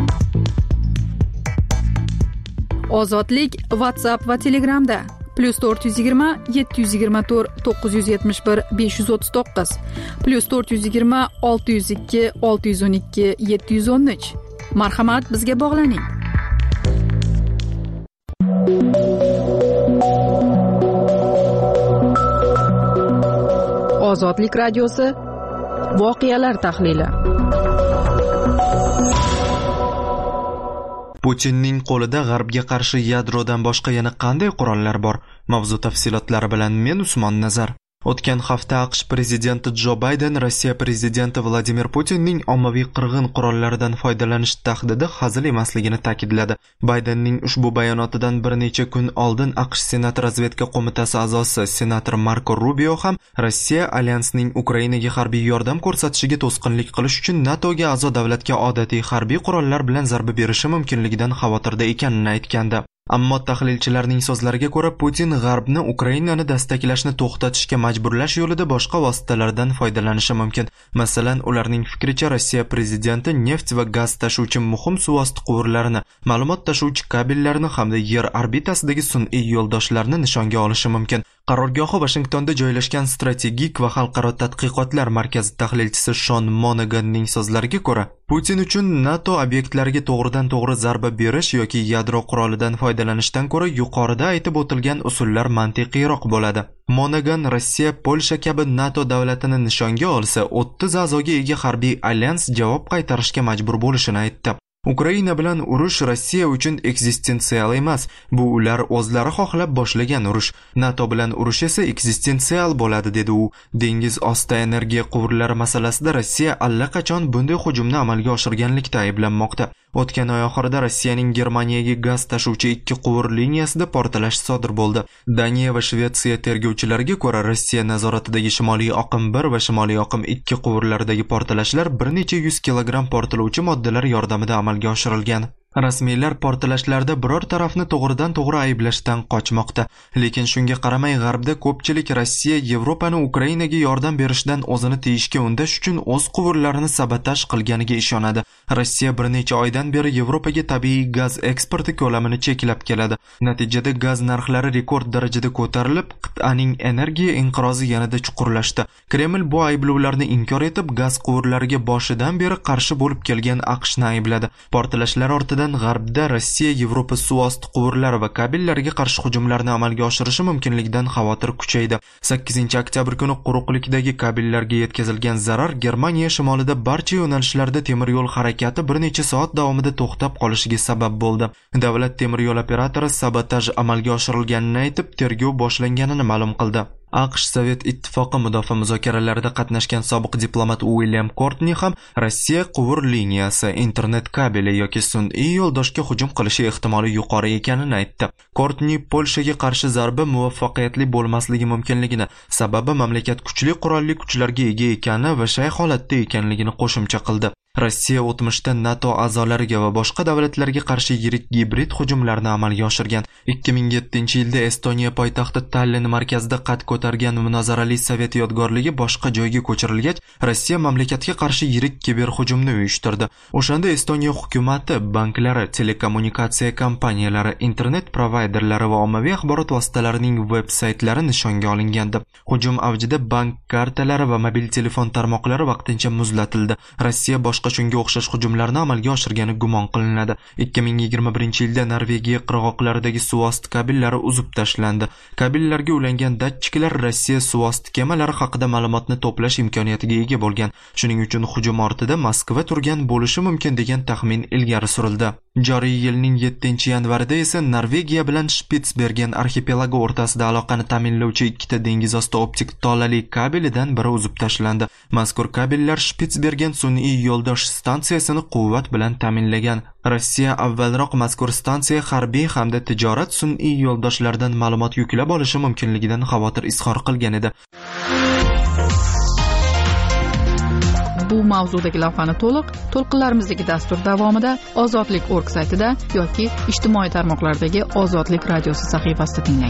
Ozodlik WhatsApp va Telegramda plus to'rt yuz yigirma yetti yuz yigirma to'rt to'qqiz yuz yetmish bir besh yuz o'ttiz to'qqiz plus to'rt yuz yigirma olti yuz ikki olti yuz o'n ikki yetti yuz o'n uch. Marhamat, bizga bog'laning. Ozodlik radiosi voqealar tahlili. Putinning qo'lida G'arbga qarshi yadrodan boshqa yana qanday qurollar bor? Mavzu tafsilotlari bilan men Usmon Nazar. O'tgan hafta AQSh prezidenti Jo Bayden Rossiya prezidenti Vladimir Putinning ommaviy qirg'in qurollaridan foydalanish tahdidi hazil emasligini ta'kidladi. Baydenning ushbu bayonotidan bir necha kun oldin AQSh Senat razvedka qo'mitasi a'zosi senator Marko Rubio ham Rossiya alyansining Ukrainaga harbiy yordam ko'rsatishiga to'sqinlik qilish uchun NATOga a'zo davlatga odatiy harbiy qurollar bilan zarba berishi mumkinligidan xavotirda ekanini aytgandi. Ammo tahlilchilarning so'zlariga ko'ra, Putin G'arbni Ukrainani dastaklashni to'xtatishga majburlash yo'lida boshqa vositalardan foydalanishi mumkin. Masalan, ularning fikricha Rossiya prezidenti neft va gaz tashuvchi muhim suvosti quvurlarini, ma'lumot tashuvchi kabellarni hamda yer orbitasidagi sun'iy yo'ldoshlarni nishonga olishi mumkin. Qarorgohi Washingtonda joylashgan strategik va xalqaro tadqiqotlar markazi tahlilchisi Shon Monaganning so'zlariga ko'ra, Putin uchun NATO obyektlariga to'g'ridan-to'g'ri zarba berish yoki yadro qurolidan foydalanishdan ko'ra yuqorida aytib o'tilgan usullar mantiqiyroq bo'ladi. Monagan Rossiya, Polsha kabi NATO davlatini nishonga olsa, o'ttiz a'zoga ega harbiy alyans javob qaytarishga majbur bo'lishini aytdi. Ukraina bilan urush Rossiya uchun eksistensial emas. Bu ular o'zlari xohlab boshlagan urush. NATO bilan urush esa eksistensial bo'ladi, dedi u. Dengiz osti energiya quvurlari masalasida Rossiya allaqachon bunday hujumni amalga oshirganlikda ayblanmoqda. O'tgan oy oxirida Rossiyaning Germaniyaga gaz tashuvchi ikki quvur liniyasida portlash sodir bo'ldi. Daniya va Shvetsiya tergovchilariga ko'ra, Rossiya nazoratidagi Shimoliy oqim bir va Shimoliy oqim ikki quvurlaridagi portlashlar bir necha yuz kilogramm portlovchi moddalar yordamida amalga oshirilgan. Rasmiylar portlashlarda biror tarafni to'g'ridan to'g'ri ayblashdan qochmoqda. Lekin shunga qaramay G'arbda ko'pchilik Rossiya Yevropani Ukrainaga yordam berishdan o'zini tiyishga undash uchun o'z quvurlarini sabotaj qilganiga ishonadi. Rossiya bir necha oydan beri Yevropaga tabiiy gaz eksporti ko'lamini cheklab keladi. Natijada gaz narxlari rekord darajada ko'tarilib, qit'aning energiya inqirozi yanada chuqurlashdi. Kreml bu ayblovlarni inkor etib, gaz quvurlariga boshidan beri qarshi bo'lib kelgan AQShni aybladi. Portlashlar ortidan G'arbda Rossiya Yevropa suvosti quvurlari va kabellariga qarshi hujumlarni amalga oshirishi mumkinligidan xavotir kuchaydi. sakkizinchi oktyabr kuni quruqlikdagi kabellarga yetkazilgan zarar Germaniya shimolida barcha yo'nalishlarda temir yo'l harakati bir necha soat davomida to'xtab qolishiga sabab bo'ldi. Davlat temir yo'l operatori sabotaj amalga oshirilganini aytib, tergov boshlanganini ma'lum qildi. AQSh Sovet ittifoqi mudofaa muzokaralarida qatnashgan sobiq diplomat William Courtney ham Rossiya quvur liniyasi, internet kabeli yoki sun'iy yo'ldoshga hujum qilishi ehtimoli yuqori ekanini aytdi. Courtney Polshaga qarshi zarba muvaffaqiyatli bo'lmasligi mumkinligini, sababi mamlakat kuchli qurolli kuchlarga ega ekani va shay holatda ekanligini qo'shimcha qildi. Rossiya o'tmishda NATO a'zolariga va boshqa davlatlarga qarshi yirik gibrid hujumlarni amalga oshirgan. ikki ming yettinchi yilda Estoniya poytaxti Tallinn markazida qad ko'targan munozarali Sovet yodgorligi boshqa joyga ko'chirilgach, Rossiya mamlakatga qarshi yirik kiber hujumni uyushtirdi. O'shanda Estoniya hukumatı, banklari, telekommunikatsiya kompaniyalari, internet provayderlari va ommaviy axborot vositalarining veb-saytlari nishonga olingandi. Hujum avjida bank kartalari va mobil telefon tarmoqlari vaqtincha muzlatildi. Rossiya boshqa shunga o'xshash hujumlarni amalga oshirgani gumon qilinadi. ikki ming yigirma birinchi yilda Norvegiya qirg'oqlaridagi suvosti kabellari uzib tashlandi. Kabellarga ulangan datchiklar Rossiya suvosti kemalari haqida ma'lumotni to'plash imkoniyatiga ega bo'lgan. Shuning uchun hujum ortida Moskva turgan bo'lishi mumkin degan taxmin ilgari surildi. Joriy yilning yettinchi yanvarida esa Norvegiya bilan Spitsbergen arxipelagi o'rtasida aloqani ta'minlovchi ikkita dengiz osti optik tolali kabelidan biri uzib tashlandi. Mazkur kabellar Spitsbergen sun'iy yo'lda yo'ldosh stansiyasini quvvat bilan ta'minlagan. Rossiya avvalroq mazkur stansiya harbiy hamda tijorat sun'iy yo'ldoshlaridan ma'lumot yuklab olishi mumkinligidan xavotir izhor qilgan edi. Bu mavzudagi lavhani to'liq to'lqinlarimizdagi dastur davomida ozodlik точка org saytida yoki ijtimoiy tarmoqlardagi Ozodlik radiosi sahifasida tinglang.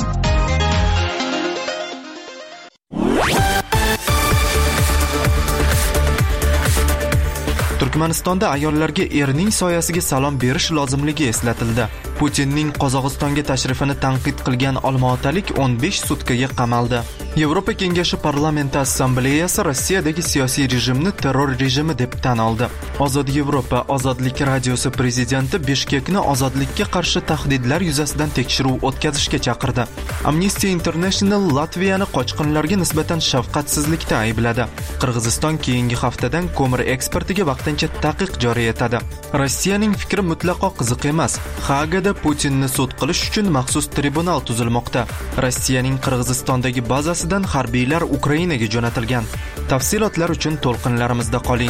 Turkmanistonda ayollarga erning soyasiga salom berish lozimligi eslatildi. Putinning Qozog'istonga tashrifini tanqid qilgan olmaotalik o'n besh sutkaga qamaldi. Yevropa Kengashi Parlamenti Assambleyasi Rossiyadagi siyosiy rejimni terror rejimi deb tan oldi. Ozod Yevropa Ozodlik radiosi prezidenti Bishkekni ozodlikka qarshi tahdidlar yuzasidan tekshiruv o'tkazishga chaqirdi. Amnesty International Latviyani qochqinlarga nisbatan shafqatsizlikda aybladi. Qirg'iziston keyingi haftadan ko'mir eksportiga vaqtincha taqiq joriy etadi. Rossiyaning fikri mutlaqo qiziq emas. Hagada Putinni sud qilish uchun maxsus tribunal tuzilmoqda. Rossiyaning Qirg'izistondagi bazasidan harbiylar Ukrainaga jo'natilgan. Tafsilotlar uchun to'lqinlarimizda qoling.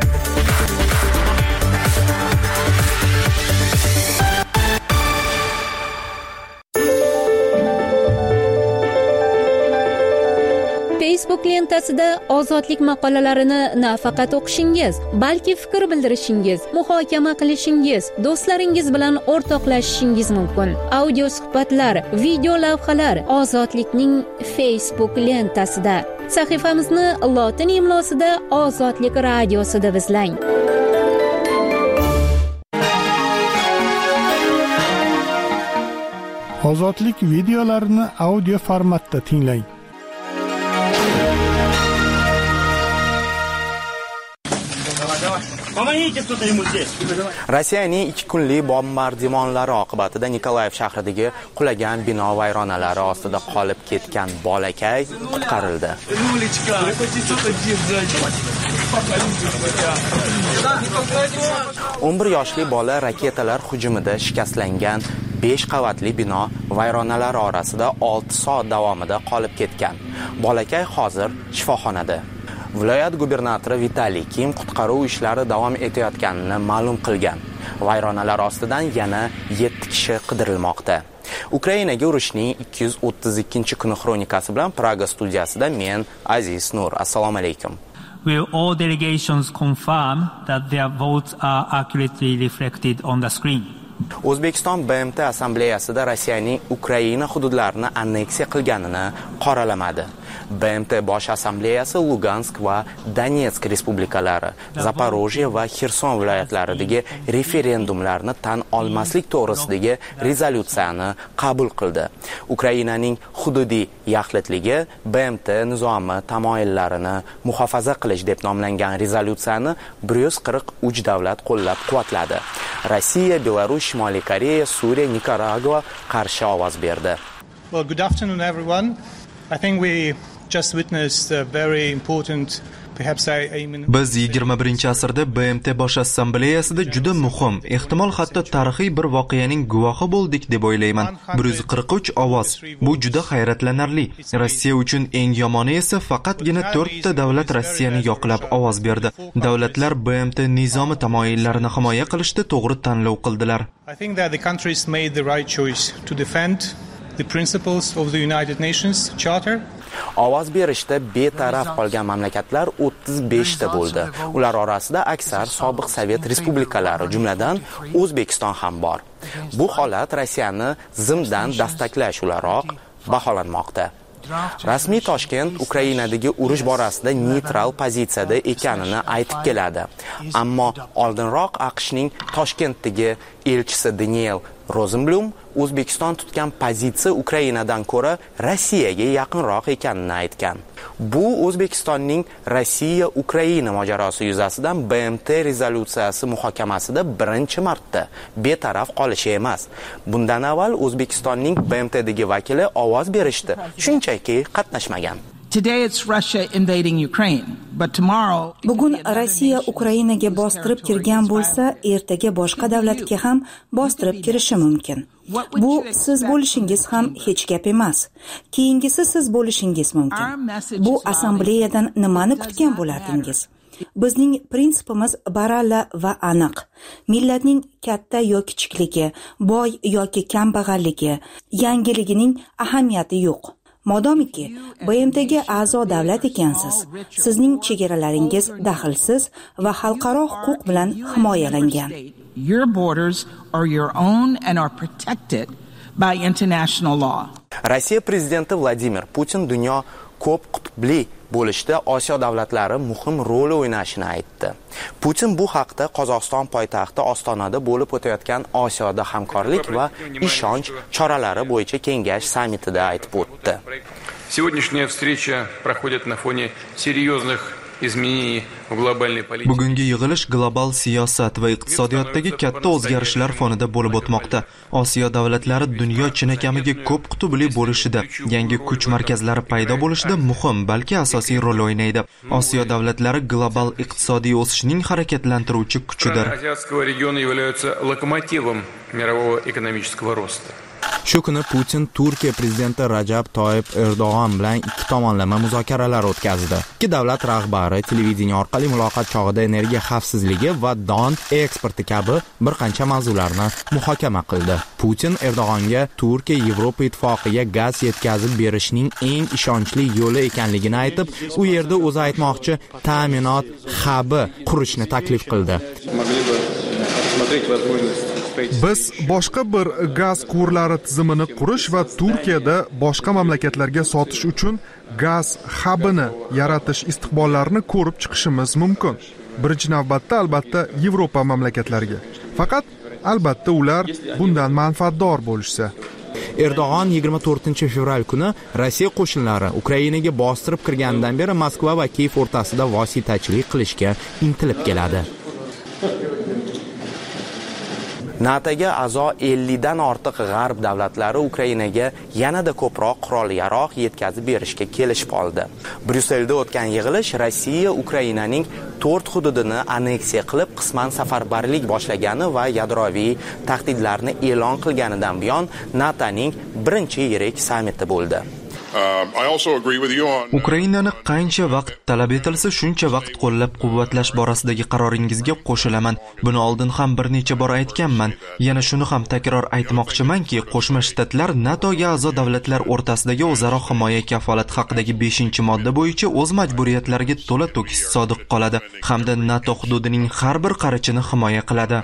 Facebook lentasida ozodlik maqolalarini nafaqat o'qishingiz, balki fikr bildirishingiz, muhokama qilishingiz, do'stlaringiz bilan o'rtoqlashishingiz mumkin. Audio suhbatlar, video lavhalar Ozodlikning Facebook lentasida. Sahifamizni lotin imlosida Ozodlik radiosi deb izlang. Ozodlik videolarini audio formatda tinglang. Rossiyaning ikki kunlik bombardimonlari oqibatida Nikolayev shahridagi qulagan bino vayronalari ostida qolib ketgan bolakay qutqarildi. o'n bir yoshli bola raketalar hujumida shikastlangan besh qavatli bino vayronalari orasida olti soat davomida qolib ketgan. Bolakay hozir shifoxonada. Viloyat gubernatori Vitaliy Kim qutqaruv ishlari davom etayotganini ma'lum qilgan. Vayronalar ostidan yana yetti kishi qidirilmoqda. Ukrainaga urushning ikki yuz o'ttiz ikkinchi kuni xronikasi bilan Praga studiyasida men Aziz Nur. Assalomu alaykum. Will all delegations confirm that their votes are accurately reflected on the screen? O'zbekiston B M T assambleyasida Rossiyaning Ukraina hududlarini anneksiya qilganini qoralamadi. B M T bosh assambleyasi Lugansk va Donetsk respublikalari, Zaporojye va Xerson viloyatlaridagi referendumlarni tan olmaslik to'g'risidagi rezolyutsiyani qabul qildi. Ukrainaning hududiy yaxlitligi B M T nizomi tamoyillarini muhofaza qilish deb nomlangan rezolyutsiyani bir yuz qirq uch davlat qo'llab-quvvatladi. Rossiya, Belarus, Shimoliy Koreya, Suriya, Nikaragua qarshi ovoz berdi. Well, good afternoon everyone. I think we just witnessed a very important perhaps I, I mean Biz yigirma birinchi asrda B M T bosh assambleyasida juda muhim, ehtimol hatto tarixiy bir voqeaning guvohi bo'ldik deb o'ylayman. bir yuz qirq uch ovoz. Bu juda hayratlanarli. Rossiya uchun eng yomoni esa faqatgina to'rtta davlat Rossiyani yoqlab ovoz berdi. Davlatlar B M T nizomi tamoyillarini himoya qilishda to'g'ri tanlov qildilar. I think that the countries made the right choice to defend the principles of the United Nations Charter. Ovoz berishda betaraf qolgan mamlakatlar o'ttiz besh ta bo'ldi. Ular orasida aksar sobiq Sovet respublikalari, jumladan O'zbekiston ham bor. Bu holat Rossiyani zimdan dastaklash o'laroq baholanmoqda. Rasmiy Toshkent Ukrainadagi urush borasida neytral pozitsiyada ekanini aytib keladi. Ammo oldinroq AQShning Toshkentdagi elchisi Daniel Rosenblum O'zbekiston tutgan pozitsiya Ukrainadan ko'ra Rossiyaga yaqinroq ekanini aytgan. Bu O'zbekistonning Rossiya-Ukraina mojarosi yuzasidan B M T rezolyutsiyasi muhokamasida birinchi marta betaraf qolishi emas. Bundan avval O'zbekistonning B M Tdagi vakili ovoz berishdi, shunchaki qatnashmagan. Today it's Russia invading Ukraine, but tomorrow Bugun Rossiya Ukrainaga bostirib kirgan bo'lsa, ertaga boshqa davlatga ham bostirib kirishi mumkin. Bu siz bo'lishingiz ham hech gap emas. Keyingisi siz bo'lishingiz mumkin. Bu assambleyadan nimani kutgan bo'lardingiz? Bizning prinsipimiz baralla va aniq. Millatning katta yoki kichikligi, boy yoki kambag'alligi, yangiligining ahamiyati yo'q. Modomiki B M Tga a'zo davlat ekansiz, sizning chegaralaringiz daxlsiz va xalqaro huquq bilan himoyalangan. Your borders are your own and are protected by international law. Rossiya prezidenti Vladimir Putin dunyo ko'p qutbli bo'lishda Osiyo davlatlari muhim rol o'ynashini aytdi. Putin bu haqda Qozog'iston poytaxti Ostonada bo'lib o'tayotgan Osiyoda hamkorlik va ishonch choralari bo'yicha kengash sammitida aytib o'tdi. Сегодняшняя встреча проходит на фоне серьезных изменений в глобальной политике. Bugungi yig'ilish global siyosat va iqtisodiyotdagi katta o'zgarishlar fonida bo'lib o'tmoqda. Osiyo davlatlari dunyo chinakamiga ko'p qutbli bo'lishida, yangi kuch markazlari paydo bo'lishida muhim, balki asosiy rol o'ynaydi. Osiyo davlatlari global iqtisodiy o'sishning harakatlantiruvchi kuchidir. Азиатского региона являются локомотивом мирового экономического роста. Shu kuni Putin Turkiya prezidenti Rajab Toyyib Erdo'g'on bilan ikki tomonlama muzokaralar o'tkazdi. Ikki davlat rahbari televideniya orqali muloqot chog'ida energiya xavfsizligi va don eksporti kabi bir qancha mavzularni muhokama qildi. Putin Erdo'g'onga Turkiya Yevropa ittifoqiga gaz yetkazib berishning eng ishonchli yo'li ekanligini aytib, u yerda o'zi aytmoqchi ta'minot hubi qurishni taklif qildi. Biz boshqa bir gaz quvurlari tizimini qurish va Turkiyada boshqa mamlakatlarga sotish uchun gaz hubini yaratish istiqbollarini ko'rib chiqishimiz mumkin. Birinchi navbatda albatta Yevropa mamlakatlariga. Faqat albatta ular bundan manfaatdor bo'lishsa. Erdo'g'on yigirma to'rtinchi fevral kuni Rossiya qo'shinlari Ukrainaga bostirib kirganidan beri Moskva va Kiyev o'rtasida vositachilik qilishga intilib keladi. NATOga a'zo ellik dan ortiq g'arb davlatlari Ukrainaga yanada ko'proq qurol-yarog' yetkazib berishga kelishib oldi. Bryusselda o'tgan yig'ilish Rossiya Ukrainaning to'rt hududini anneksiya qilib, qisman safarbarlik boshlagani va yadroviy tahdidlarni e'lon qilganidan buyon NATOning birinchi yirik sammiti bo'ldi. Ukrainani qancha vaqt talab etilsa, shuncha vaqt qo'llab-quvvatlash borasidagi qaroringizga qo'shilaman. Buni oldin ham bir necha bor aytganman. Yana shuni ham takror aytmoqchimanki, Qo'shma Shtatlar NATOga a'zo davlatlar o'rtasidagi o'zaro himoya kafolati haqidagi beshinchi modda bo'yicha o'z majburiyatlariga to'la-to'kis sodiq qoladi hamda NATO hududining har bir qarichini himoya qiladi.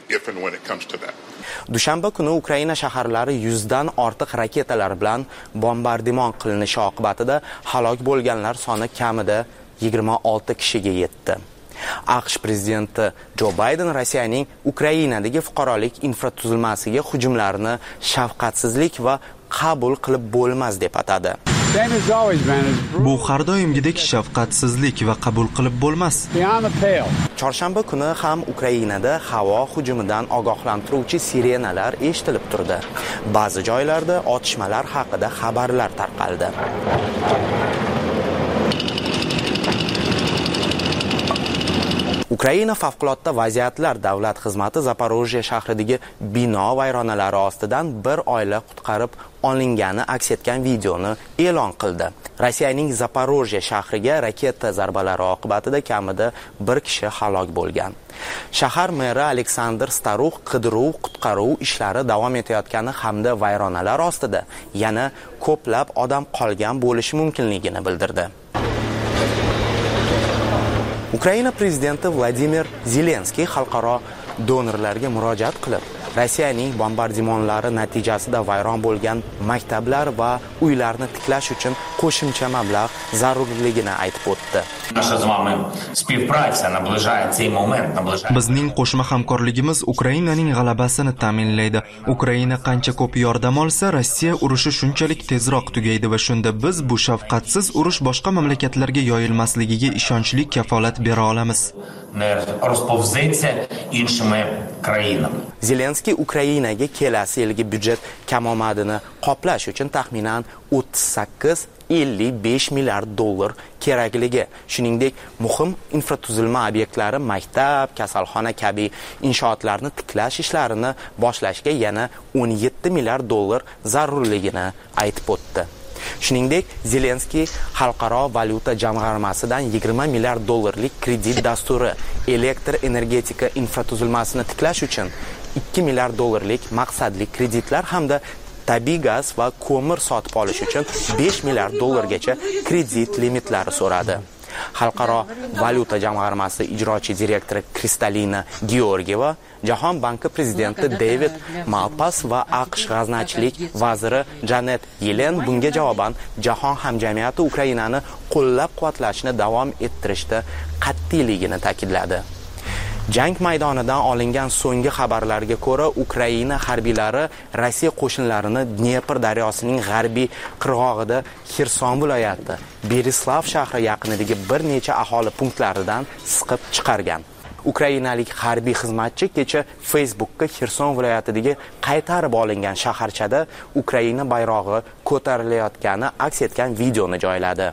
Dushanba kuni Ukraina shaharlari yuzdan ortiq raketalar bilan bombardimon qilinishi oqibatida halok bo'lganlar soni kamida yigirma olti kishiga yetdi. AQSh prezidenti Jo Bayden Rossiyaning Ukrainadagi fuqarolik infratuzilmasiga hujumlarini shafqatsizlik va qabul qilib bo'lmas deb atadi. Bu har doimgidek shafqatsizlik va qabul qilib bo'lmas. Chorshanba kuni ham Ukrainada havo hujumidan ogohlantiruvchi sirenalar eshitilib turdi. Ba'zi joylarda otishmalar haqida xabarlar tarqaldi. Ukraina favqulodda vaziyatlar davlat xizmati Zaporojye shahridagi bino vayronalari ostidan bir oila qutqarib olingani aks etgan videoni e'lon qildi. Rossiyaning Zaporojye shahriga raketa zarbalari oqibatida kamida bir kishi halok bo'lgan. Shahar meri Aleksandr Starux qidiruv-qutqaruv ishlari davom etayotgani hamda vayronalar ostida yana ko'plab odam qolgan bo'lishi mumkinligini bildirdi. Ukraina prezidenti Vladimir Zelenskiy xalqaro donorlarga murojaat qilib, Rossiyaning bombardimonlari natijasida vayron bo'lgan maktablar va uylarni tiklash uchun qo'shimcha mablag' zarurligini aytib o'tdi. Bizning qo'shma hamkorligimiz Ukrainaning g'alabasini ta'minlaydi. Ukraina qancha ko'p yordam olsa, Rossiya urushi shunchalik tezroq tugaydi va shunda biz bu shafqatsiz urush boshqa mamlakatlarga yoyilmasligiga ishonchli kafolat bera olamiz. Zelenskiy Ukrainaga kelasi yilgi byudjet kamomadini qoplash uchun taxminan o'ttiz sakkiz ellik besh milliard dollar kerakligi, shuningdek muhim infratuzilma obyektlari, maktab, kasalxona kabi inshootlarni tiklash ishlarini boshlashga yana o'n yetti milliard dollar zarurligini aytib o'tdi. Shuningdek, Zelenskiy Xalqaro valyuta jamg'armasidan yigirma milliard dollarlik kredit dasturi, elektr energetika infratuzilmasini tiklash uchun ikki milliard dollarlik maqsadli kreditlar hamda tabiiy gaz va ko'mir sotib olish uchun besh milliard dollargacha kredit limitlari so'radi. Xalqaro valyuta jamg'armasi ijrochi direktori Kristalina Georgieva, Jahon banki prezidenti David Malpass va AQSh g'aznachilik vaziri Janet Yellen bunga javoban jahon hamjamiyati Ukrainani qo'llab-quvvatlashni davom ettirishda qat'iyligini ta'kidladi. Jang maydonidan olingan so'nggi xabarlarga ko'ra, Ukraina harbiylari Rossiya qo'shinlarini Dnepr daryosining g'arbiy qirg'og'ida Xerson viloyati Berislav shahri yaqinidagi bir necha aholi punktlaridan siqib chiqargan. Ukrainalik harbiy xizmatchi kecha Facebook'ga Xerson viloyatidagi qaytarib olingan shaharchada Ukraina bayrog'i ko'tarilayotgani aks etgan videoni joyladi.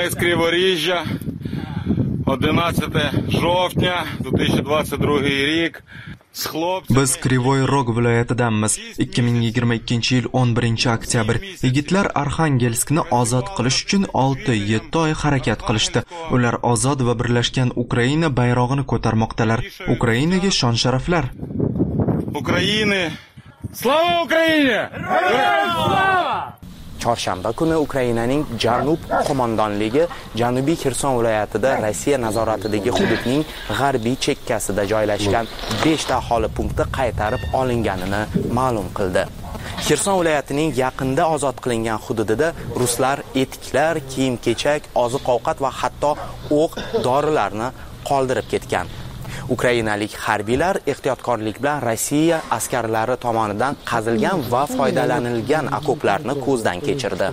одинадцятого жовтня две тысячи двадцать второй рік Biz Krivoy Rog viloyatidanmiz. ikki ming yigirma ikkinchi yil o'n birinchi oktyabr. Yigitlar Arxangelskni ozod qilish uchun olti yetti oy harakat qilishdi. Ular ozod va birlashgan Ukraina bayrog'ini ko'tarmoqdalar. Ukrainaga shon-sharaflar. Ukraina! Slava Ukraina! Slava! Chorshanba kuni Ukrainaning Janub qo'mondonligi Janubiy Xerson viloyatida Rossiya nazoratidagi hududning g'arbiy chekkasida joylashgan besh ta aholi punkti qaytarib olinganini ma'lum qildi. Xerson viloyatining yaqinda ozod qilingan hududida ruslar etiklar, kiyim-kechak, oziq-ovqat va hatto o'q, dorilarni qoldirib ketgan. Ukrainalik harbiylar ehtiyotkorlik bilan Rossiya askarlari tomonidan qazilgan va foydalanilgan okoplarni ko'zdan kechirdi.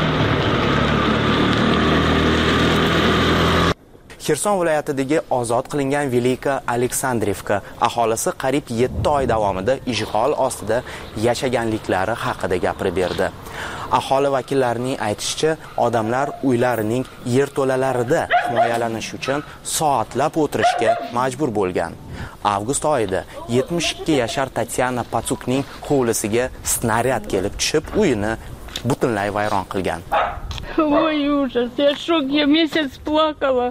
Xerson viloyatidagi ozod qilingan Velika Aleksandrivka aholisi qariyb yetti oy davomida ishg'ol ostida yashaganliklari haqida gapirib berdi. Aholi vakillarining aytishicha, odamlar uylarining yerto'lalarida himoyalanish uchun soatlab o'tirishga majbur bo'lgan. Avgust oyida yetmish ikki yashar Tatyana Patsukning hovlisiga snaryad kelib tushib, uyini butunlay vayron qilgan. Voy ужас, я шок, я месяц плакала.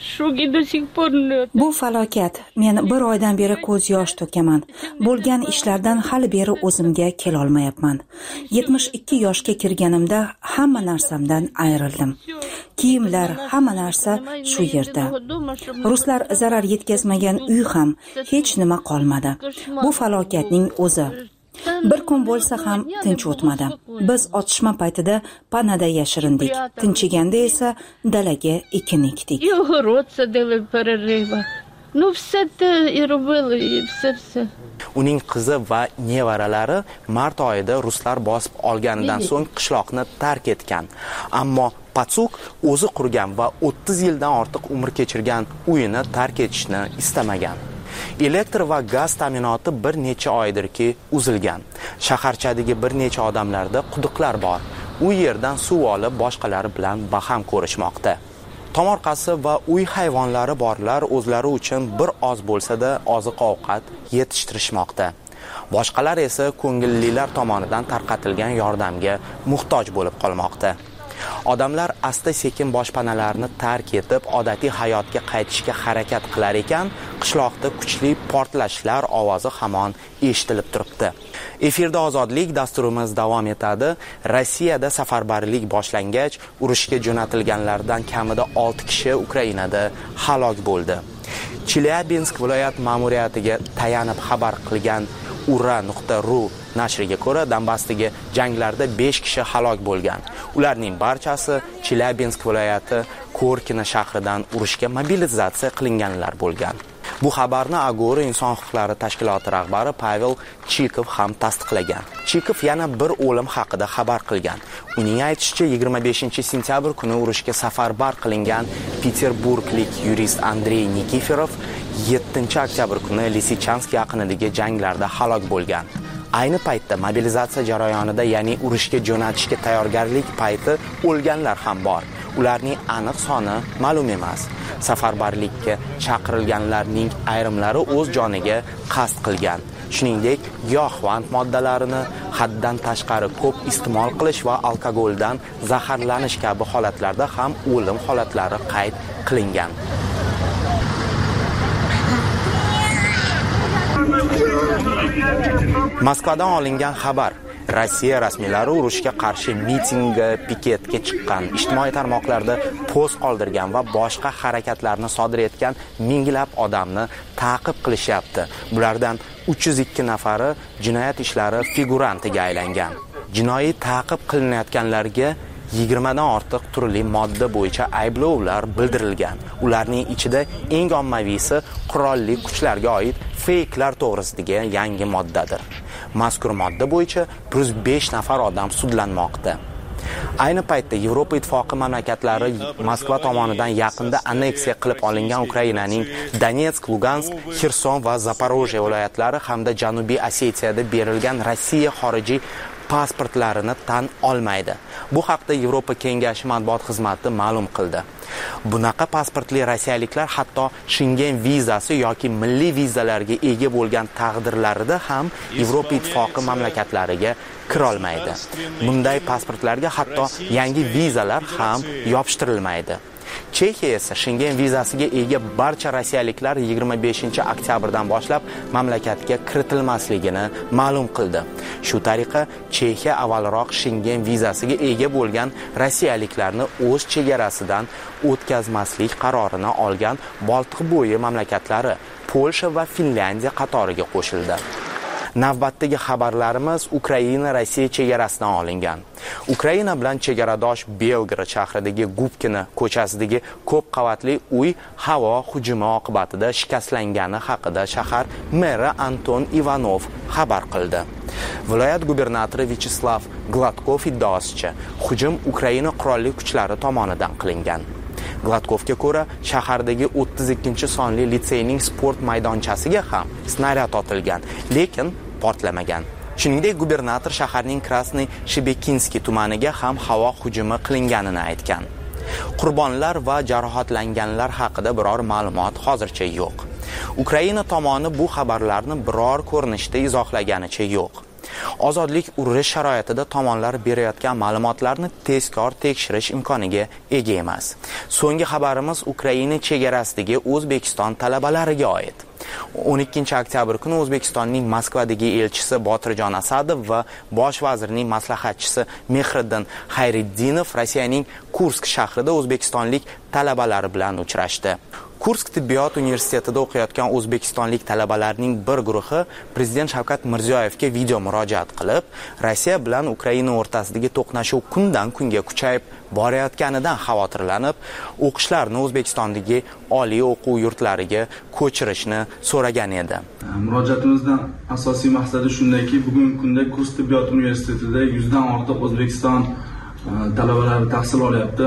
Bu falokat. Men bir oydan beri ko'z yosh to'kaman. Bo'lgan ishlardan hali beri o'zimga kela olmayapman. yetmish ikki yoshga kirganimda hamma narsamdan ayrildim. Kiyimlar, hamma narsa shu yerda. Ruslar zarar yetkazmagan uy ham hech nima qolmadi. Bu falokatning o'zi. Bir kun bo'lsa ham tinch o'tmadi. Biz otishma paytida panada yashirindik. Tinchiganda esa dalaga ekin ekdik. Uning qizi va nevaralari mart oyida ruslar bosib olganidan so'ng qishloqni tark etgan. Ammo Patsuk o'zi qurgan va o'ttiz yildan ortiq umr kechirgan uyini tark etishni istamagan. Elektr va gaz ta'minoti bir necha oydirki uzilgan. Shaharchadagi bir necha odamlarda quduqlar bor. U yerdan suv olib boshqalari bilan baham ko'rishmoqda. Tomorqasi va uy hayvonlari borlar o'zlari uchun bir oz bo'lsa-da oziq-ovqat yetishtirishmoqda. Boshqalar esa ko'ngillilar tomonidan tarqatilgan yordamga muhtoj bo'lib qolmoqda. Odamlar asta-sekin boshpanalarni tark etib, odatiy hayotga qaytishga harakat qilar ekan, qishloqda kuchli portlashlar ovozi hamon eshitilib turibdi. Efirda ozodlik dasturimiz davom etadi. Rossiyada safarbarlik boshlangach, urushga jo'natilganlardan kamida olti kishi Ukrainada halok bo'ldi. Chelyabinsk viloyat ma'muriyatiga tayanib xabar qilgan ura nuqta ru nashriga ko'ra, Donbassdagi janglarda besh kishi halok bo'lgan. Ularning barchasi Chelyabinsk viloyati Korkina shahridan urushga mobilizatsiya qilinganlar bo'lgan. Bu xabarni Agora inson huquqlari tashkiloti rahbari Pavel Chikov ham tasdiqlagan. Chikov yana bir o'lim haqida xabar qilgan. Uning aytishicha, yigirma beshinchi sentyabr kuni urushga safarbar qilingan Peterburglik yurist Andrey Nikiforov yettinchi oktyabr kuni Lisichansk yaqinidagi janglarda halok bo'lgan. Ayni paytda mobilizatsiya jarayonida, ya'ni urushga jo'natishga tayyorgarlik payti o'lganlar ham bor. Ularning aniq soni ma'lum emas. Safarbarlikka chaqirilganlarning ayrimlari o'z joniga qasd qilgan. shuningdek giyohvand moddalarini haddan tashqari ko'p iste'mol qilish va alkogoldan zaharlanish kabi holatlarda ham o'lim holatlari qayd qilingan. Moskvadan olingan xabar. Rossiya rasmiylari urushga qarshi mitingga, piketga chiqqan, ijtimoiy tarmoqlarda post qoldirgan va boshqa harakatlarni sodir etgan minglab odamni ta'qib qilishyapti. Bulardan uch yuz ikki nafari jinoyat ishlari figurantiga aylangan. Jinoiy ta'qib qilinayotganlarga yigirmadan ortiq turli modda bo'yicha ayblovlar bildirilgan. Ularning ichida eng ommaviysi qurolli kuchlarga oid fake'lar to'g'risidagi yangi moddadir. Mazkur modda bo'yicha bir yuz besh nafar odam sudlanmoqda. Ayni paytda Yevropa ittifoqi mamlakatlari Moskva tomonidan yaqinda anneksiya qilib olingan Ukrainaning Donetsk, Lugansk, Xerson va Zaporojye viloyatlari hamda Janubiy Osetiyada berilgan Rossiya xorijiy pasportlarini tan olmaydi. Bu haqda Yevropa Kengashi matbuot xizmati ma'lum qildi. Bunaqa pasportli rossiyaliklar hatto Schengen vizasi yoki milliy vizalarga ega bo'lgan taqdirlarida ham Yevropa ittifoqi mamlakatlariga kira olmaydi. Bunday pasportlarga hatto yangi vizalar ham yopishtirilmaydi. Chexiya esa Schengen vizasiga ega barcha rossiyaliklar yigirma beshinchi oktyabrdan boshlab mamlakatga kiritilmasligini ma'lum qildi. Shu tariqa Chexiya avvalroq Schengen vizasiga ega bo'lgan rossiyaliklarni o'z chegarasidan o'tkazmaslik qarorini olgan Boltiqbo'yi mamlakatlari Polsha va Finlandiya qatoriga qo'shildi. Navbatdagi xabarlarimiz Ukraina Rossiya chegarasidan olingan. Ukraina bilan chegaradosh Belgrad shahridagi Gubkina ko'chasidagi ko'p qavatli uy havo hujumi oqibatida shikastlangani haqida shahar meri Anton Ivanov xabar qildi. Viloyat gubernatori Vyacheslav Gladkov iddaosicha, hujum Ukraina qurolli kuchlari tomonidan qilingan. Gladkovga ko'ra, shahardagi o'ttiz ikkinchi sonli litseyning sport maydonchasiga ham snaryad otilgan, lekin portlamagan. Shuningdek, gubernator shaharning Krasny Shebekinskiy tumaniga ham havo hujumi qilinganini aytgan. Qurbonlar va jarohatlanganlar haqida biror ma'lumot hozircha yo'q. Ukraina tomoni bu xabarlarni biror ko'rinishda izohlaganicha yo'q. Ozodlik urush sharoitida tomonlar berayotgan ma'lumotlarni tezkor tekshirish imkoniga ega emas. So'nggi xabarimiz Ukraina chegarasidagi O'zbekiston talabalariga oid. o'n ikkinchi oktyabr kuni O'zbekistonning Moskvadagi elchisi Botirjon Asadov va bosh vazirning maslahatchisi Mehriddin Xayriddinov Rossiyaning Kursk shahrida o'zbekistonlik talabalar bilan uchrashdi. Kursk tibbiyot universitetida o'qiyotgan o'zbekistonlik talabalarning bir guruhi Prezident Shavkat Mirziyoyevga video murojaat qilib, Rossiya bilan Ukraina o'rtasidagi to'qnashuv kundan kunga kuchayib borayotganidan xavotirlanib, o'qishlarni O'zbekistondagi oliy o'quv yurtlariga ko'chirishni so'ragan edi. Murojaatimizdan asosiy maqsadi shundayki, bugungi kunda Kursk tibbiyot universitetida yuzdan ortiq O'zbekiston talabalari tahsil olyapti.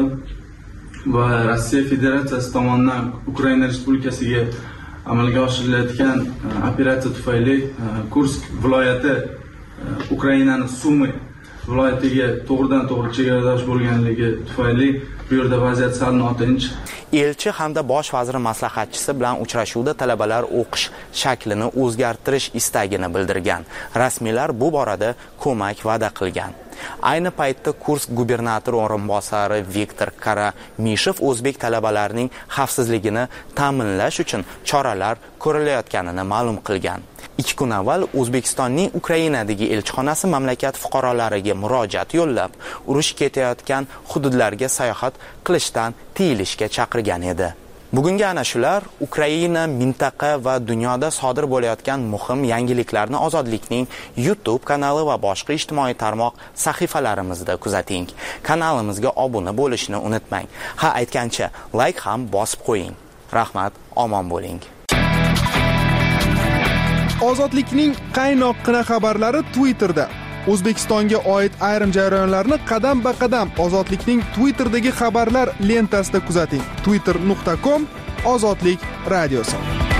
Va Rossiya Federatsiyasi tomonidan Ukraina Respublikasiga amalga oshirilayotgan operatsiya tufayli Kursk viloyati Ukrainaning Sumy viloyatiga to'g'ridan to'g'ri chegaradosh bo'lganligi tufayli bu yerda vaziyat sal notinch. Elchi hamda bosh vazir maslahatchisi bilan uchrashuvda talabalar o'qish shaklini o'zgartirish istagini bildirgan. Rasmiylar bu borada ko'mak va'da qilgan. Ayni paytda Kursk gubernatori o'rinbosari Viktor Karamishev o'zbek talabalarining xavfsizligini ta'minlash uchun choralar ko'rilayotganini ma'lum qilgan. Ikki kun avval O'zbekistonning Ukrainadagi elchixonasi mamlakat fuqarolariga murojaat yo'llab, urush ketayotgan hududlarga sayohat qilishdan tiyilishga chaqirgan edi. Bugungi ana shular Ukraina, mintaqa va dunyoda sodir bo'layotgan muhim yangiliklarni Ozodlikning YouTube kanali va boshqa ijtimoiy tarmoq sahifalarimizda kuzating. Kanalimizga obuna bo'lishni unutmang. Ha, aytgancha, like ham bosib qo'ying. Rahmat, omon bo'ling. Ozodlikning qaynoqqina xabarlari Twitterda. O'zbekistonga oid ayrim jarayonlarni qadam-ba-qadam Ozodlikning Twitter'dagi xabarlar lentasida kuzating. twitter nuqta com Ozodlik radiosi.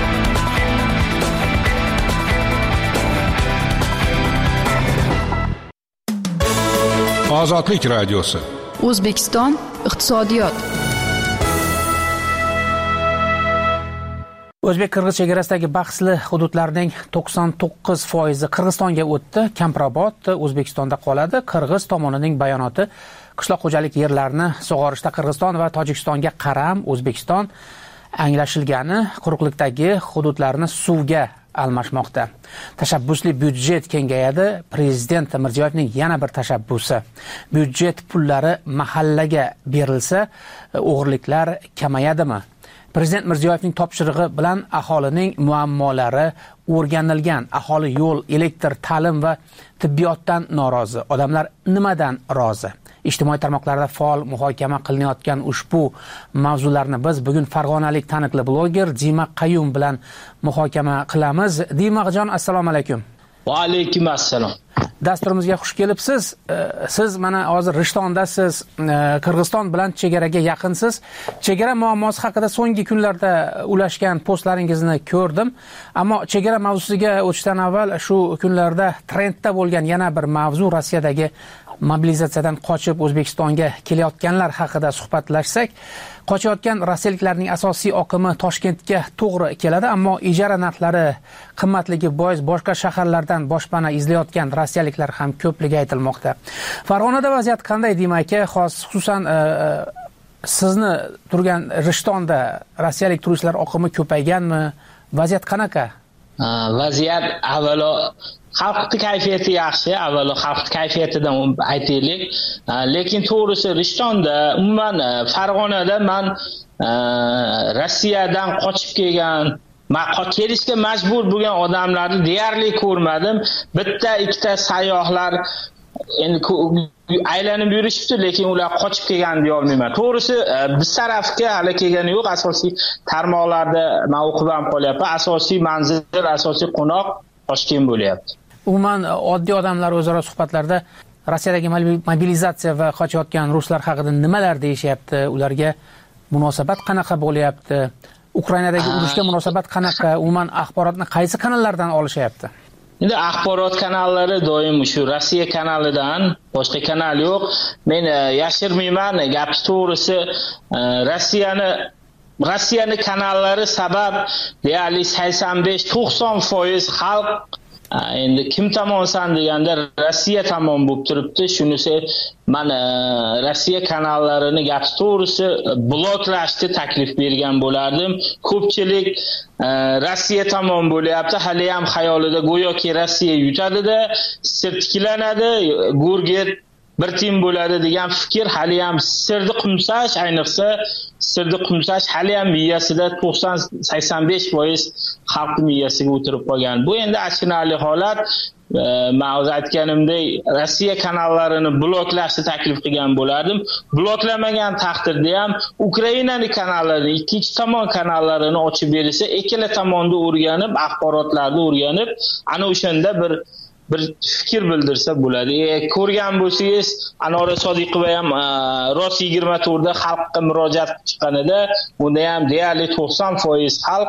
Ozodlik radiosi. O'zbekiston iqtisodiyot. O'zbek-qirg'iz chegarasidagi bahsli hududlarning to'qson to'qqiz foizi Qirg'izistonga o'tdi. Kampirobod O'zbekistonda qoladi. Qirg'iz tomonining bayonoti qishloq xo'jalik yerlarini sug'orishda Qirg'iziston va Tojikistonga qaram, O'zbekiston anglashilgani quruqlikdagi hududlarni suvga almashmoqda. Tashabbusli byudjet kengayadi. Prezident Mirziyoyevning yana bir tashabbusi. Byudjet pullari mahallaga berilsa, o'g'irliklar kamayadimi? Prezident Mirziyoyevning topshirig'i bilan aholining muammolari o'rganilgan. Aholi yo'l, elektr, ta'lim va tibbiyotdan norozi. Odamlar nimadan rozi? Ijtimoiy tarmoqlarda faol muhokama qilinayotgan ushbu mavzularni biz bugun farg'onalik taniqli bloger Dima Qayyum bilan muhokama qilamiz. Dimajon, assalomu alaykum. Va alaykum assalom. Dasturimizga xush kelibsiz. Siz mana hozir Rishtondasiz, Qirg'iziston bilan chegaraga yaqinsiz. Chegara muammosi haqida so'nggi kunlarda ulashgan postlaringizni ko'rdim. Ammo chegara mavzusiga o'tishdan avval shu kunlarda trendda bo'lgan yana bir mavzu Rossiyadagi mobilizatsiyadan qochib O'zbekistonga kelayotganlar haqida suhbatlashsak, qochayotgan rossiyaliklarning asosiy oqimi Toshkentga to'g'ri keladi, ammo ijara narxlari qimmatligi bois boshqa shaharlardan boshpana izlayotgan rossiyaliklar ham ko'pligi aytilmoqda. Farg'onada vaziyat qanday, Dima aka? Xos xususan sizni turgan Rishtonda rossiyalik turistlar oqimi ko'payganmi? Vaziyat qanaqa? Vaziyat avvalo xalqning kayfiyati yaxshi, avvalo xalqning kayfiyatidan aytaylik. Lekin to'g'risi Rishtonda, umuman Farg'onada men Rossiyadan qochib kelgan, kelishga majbur bo'lgan odamlarni deyarli ko'rmadim. Bitta ikkita sayyohlar endi aylanib yurishibdi, lekin ular qochib kelgan deya olmayman. To'g'risi biz tarafga hali kelgani yo'q. Asosiy tarmoqlarda men o'qib ham qolyapman. Asosiy manzil, asosiy qo'noq Toshkent bo'lyapti. Umuman oddiy odamlar o'zaro suhbatlarda Rossiyadagi mobilizatsiya va qochayotgan ruslar haqida nimalar deyishyapti? Ularga munosabat qanaqa bo'lyapti? Ukrainadagi urushga munosabat qanaqa? Umuman axborotni qaysi kanallardan olishyapti? Endi axborot kanallari doim shu Rossiya kanalidan, boshqa kanal yo'q. Men yashirmayman, gap to'g'risi Rossiyani Rossiyani kanallari sabab deyarli sakson besh to'qson foiz xalq endi kim tomonsan deganda Rossiya tomon bo'lib turibdi. Shunisi men Rossiya kanallarini gap to'g'risi bloklashni taklif bergan bo'lardim. Ko'pchilik Rossiya tomon bo'lyapti. Hali ham xayolida go'yoki Rossiya yutadi-da, sirtiklanadi, Gurget bir tim bo'ladi degan fikr hali ham sirni qumsash, ayniqsa sirni qumsash hali ham miyasida to'qson sakson besh foiz xalqning miyasiga o'tirib qolgan. Bu endi achinarli holat. Men o'z aytganimdek Rossiya kanallarini bloklashni taklif qilgan bo'lardim. Bloklamagan taqdirda ham Ukrainaning kanallarini, ikkinchi tomon kanallarini ochib berilsa, ikkala tomonni o'rganib, axborotlarni o'rganib, ana o'shanda bir bir fikr bildirsa bo'ladi. E, ko'rgan bo'lsangiz, Anora Sodiqova ham Ross yigirma to'rt da xalqqa murojaat chiqqanida, unda ham deyarli to'qson foiz xalq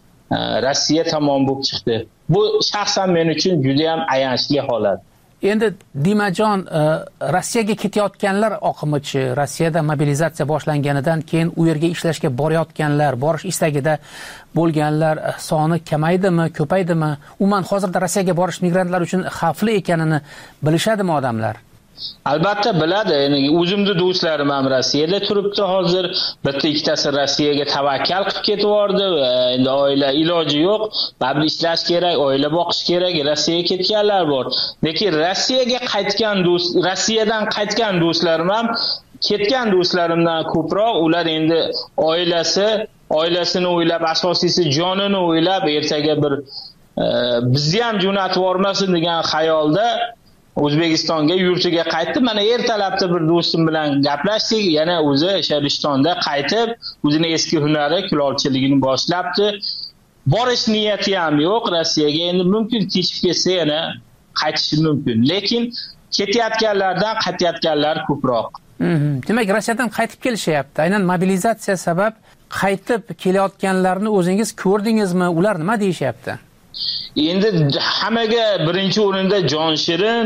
Rossiya tomon bo'lib chiqdi. Bu shaxsan men uchun juda ham ayanchli holat. Endi Dimajon, Rossiyaga ketayotganlar oqimichi, Rossiyada mobilizatsiya boshlanganidan keyin u yerga ishlashga borayotganlar, borish istagida bo'lganlar soni kamaydimi, ko'paydimi? Umuman hozirda Rossiyaga borish migrantlar uchun xavfli ekanini bilishadimi odamlar? Albatta biladi. Ya'ni o'zimning do'stlarim ham Rossiyada turibdi hozir. Bitta ikkitasi Rossiyaga tavakkal qilib ketib yordi. Endi oila iloji yo'q. Baribir ishlash kerak, oila boqish kerak. Rossiyaga ketganlar bor. Lekin Rossiyaga qaytgan do'st, Rossiyadan qaytgan do'stlarim ham ketgan do'stlarimdan ko'proq ular endi oilasi, oilasini o'ylab, asosiysi jonini o'ylab, ertaga bir e, bizni ham jo'natib yubormasin degan xayolda O'zbekistonga yurtiga qaytdi. Mana ertalabda bir do'stim bilan gaplashdik. Yana o'zi o'sha Rishtonda qaytib, o'zini eski hunari, kulolchiligini boshlabdi. Borish niyati ham yo'q Rossiyaga. Endi mumkin tishib ketsa yana qaytishi mumkin. Lekin ketayotganlardan qaytayotganlar ko'proq. Demak, Rossiyadan qaytib kelishyapti. Aynan mobilizatsiya sabab qaytib kelayotganlarni o'zingiz ko'rdingizmi? Ular nima deyishyapti? Endi hammaga birinchi o'rinda jon shirin,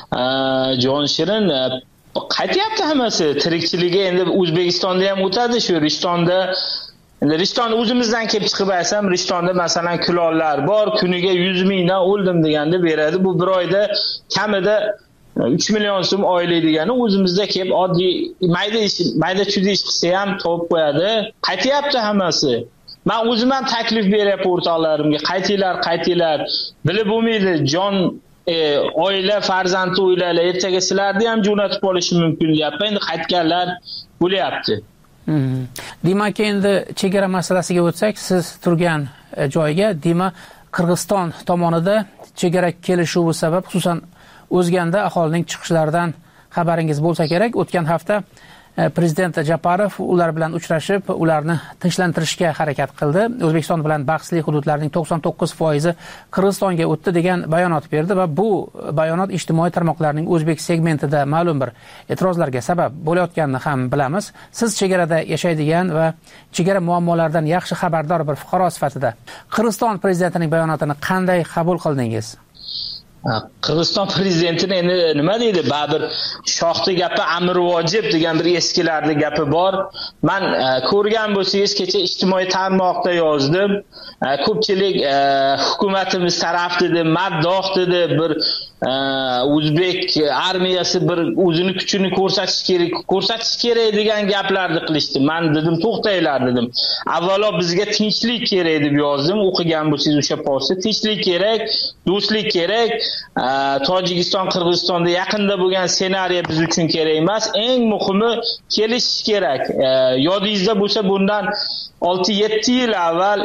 jon shirin qaytyapti hammasi. Tirikchiligi endi O'zbekistonda ham o'tadi, shu Rishtonda endi Rishton o'zimizdan kelib chiqib aytsam, Rishtonda masalan kulollar bor, kuniga yuz mingdan o'ldim deganda beradi. Bu bir oyda kamida uch million so'm oylik degani o'zimizda kelib oddiy mayda ish, mayda chudi ish qilsa ham topib qo'yadi. Qaytyapti hammasi. Men o'zim ham taklif beryapman o'rtoqlarimga, qaytinglar, qaytinglar. Bilib bo'lmaydi, jon e, oila, farzandni o'ylaylar, ertaga sizlarni ham jo'natib olishi mumkin deyapman. Endi qaytganlar bo'lyapti. Hmm. Demak, endi chegara masalasiga o'tsak, siz turgan joyga, demak, Qirg'iziston tomonida chegara kelishuvi sabab, xususan o'zganda aholining chiqishlaridan xabaringiz bo'lsa kerak. O'tgan hafta Prezident Japarov ular bilan uchrashib, ularni tinchlantirishga harakat qildi. O'zbekiston bilan bahsli hududlarning to'qson to'qqiz foizi Qirg'izistonga o'tdi degan bayonot berdi va bu bayonot ijtimoiy tarmoqlarning o'zbek segmentida ma'lum bir e'tirozlarga sabab bo'layotganini ham bilamiz. Siz chegarada yashaydigan va chegara muammolaridan yaxshi xabardor bir fuqaro sifatida Qirg'iziston prezidentining bayonotini qanday qabul qildingiz? Qirg'iziston prezidentining endi nima deydi? Baribir shohdi gapi amr vojib degan bir eskilarning gapi bor. Men ko'rgan bo'lsangiz, kecha ijtimoiy tarmoqda yozdim. Ko'pchilik hukumatimiz taraf dedi, maddoh dedi, bir o'zbek armiyasi bir o'zini kuchini ko'rsatish kerak, ko'rsatish kerak degan gaplarni qilishdi. Men dedim, to'xtanglar dedim. Avvalo bizga tinchlik kerak deb yozdim. O'qigan bo'lsangiz o'sha postni, tinchlik kerak, do'stlik kerak. Tojikiston, Qirg'izistonda yaqinda bo'lgan ssenariy biz uchun kerak emas. Eng muhimi kelishish kerak. Yodingizda bo'lsa, bundan olti yetti yil avval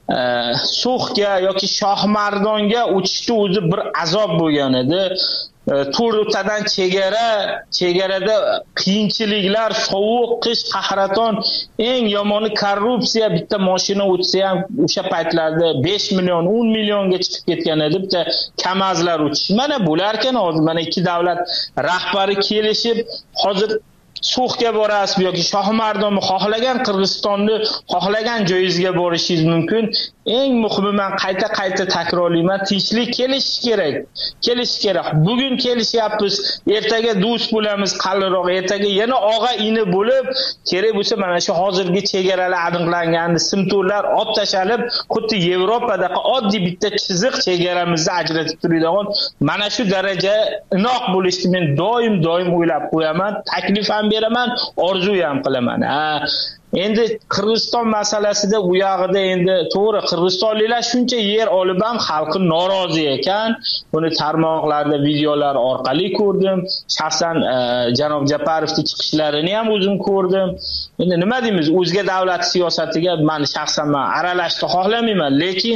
So'xga yoki Shohmardonga o'tishda o'zi bir azob bo'lgan edi. To'rttadan chegara, chegarada qiyinchiliklar, sovuq, qish, qahraton, eng yomoni korrupsiya. Bitta mashina o'tsa ham o'sha paytlarda besh million, o'n millionga chiqib ketgan edi bitta kamazlar o'tish. Mana bo'lar ekan hozir mana ikki davlat rahbari kelishib, hozir So'xga borasiz yoki Shohmardonni xohlagan Qirg'izistonni xohlagan joyingizga borishingiz mumkin. Eng muhimi, men qayta-qayta takrorlayman, tinchlik kelishi kerak. Kelishi kerak. Bugun kelishyapmiz, ertaga do'st bo'lamiz, qalinroq, ertaga yana og'a-ini bo'lib, kerak bo'lsa mana shu hozirgi chegaralar aniqlangan, simtorlar olib tashalib, xuddi Yevropadagi oddiy bitta chiziq chegaramizni ajratib turadigan mana shu daraja inoq bo'lishni men doim-doim o'ylab qo'yaman, taklif ham beraman, orzu ham qilaman. Ha, endi Qirg'iziston masalasida u yog'ida endi to'g'ri qirg'izistonliklar shuncha yer olib ham xalqi norozi ekan. Buni tarmoqlarda videolar orqali ko'rdim. Shaxsan janob Japarovning chiqishlarini ham o'zim ko'rdim. Endi nima deymiz? O'zga davlat siyosatiga men shaxsan men aralashishni xohlamayman, lekin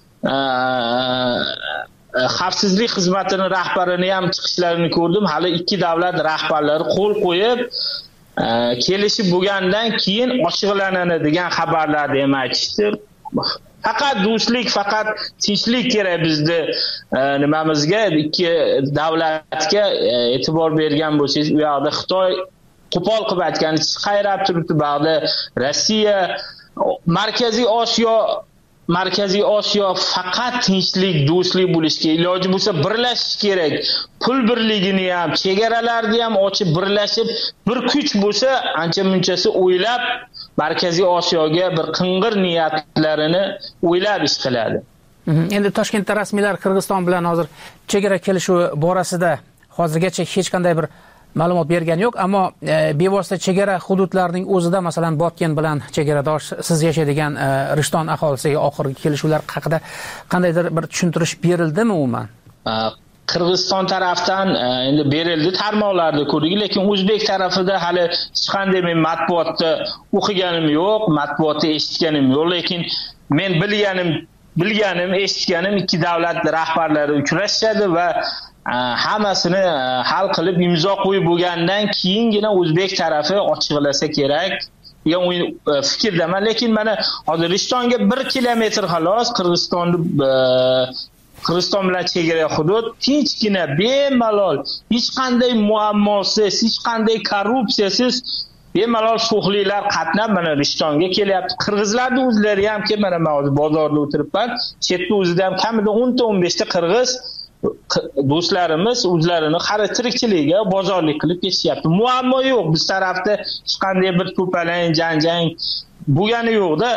xavfsizlik xizmatining rahbarini ham chiqishlarini ko'rdim. Hali ikki davlat rahbarlari qo'l qo'yib kelishib bo'lgandan keyin ochiqlanadi degan xabarlarni ham aytishdi. Faqat do'stlik, faqat tinchlik kerak bizda nimamizga, ikki davlatga e'tibor bergan bo'lsangiz, u yoqda Xitoy qo'pol qilib aytganicha qayrab turibdi, ba'da Rossiya, Markaziy Osiyo Markaziy Osiyo faqat tinchlik, do'stlik bo'lishga iloji bo'lsa birlashish kerak. Pul birligini ham, chegaralarni ham ochib birlashib, bir kuch bo'lsa, ancha-munchasi o'ylab Markaziy Osiyoga bir qing'ir niyatlarini o'ylab ish qiladi. Endi Toshkentda rasmiylar Qirg'iziston bilan hozir chegara kelishuvi borasida hozirgacha hech qanday bir ma'lumot bergani yo'q, ammo e, bevosita chegara hududlarining o'zida, masalan, Botken bilan chegaradosh siz yashaydigan e, Rishton aholisiga oxirgi kelishuvlar haqida qandaydir bir tushuntirish berildimi umuman? Qirg'iziston tarafdan endi berildi, tarmoqlarda ko'rdik, lekin o'zbek tarafida hali hech qanday men matbuotda o'qiganim yo'q, matbuotda eshitganim yo'q, lekin men bilganim, bilganim, eshitganim ikki davlat rahbarlari uchrashadi va hammasini hal qilib imzo qo'yib bo'lgandan keyingina o'zbek tarafi ochiqlasa kerak degan fikrdaman. Lekin mana hozir Rishtonga bir kilometr xolos Qirg'izistonni Qirg'iziston bilan chegara hudud, tinchgina, bemalol, hech qanday muammosiz, hech qanday korrupsiyasiz bemalol so'xliklar qatnab mana Rishtonga kelyapti. Qirg'izlarning o'zlari ham ki mana men hozir bozorda o'tiribman, chetda o'zida ham kamida o'n ta o'n besh ta qirg'iz do'stlarimiz o'zlarini xarid tirikchiligiga bozorlik qilib ketishyapti. Muammo yo'q. Biz tarafda hech qanday bir to'palang, janjang bo'lgani yo'q-da.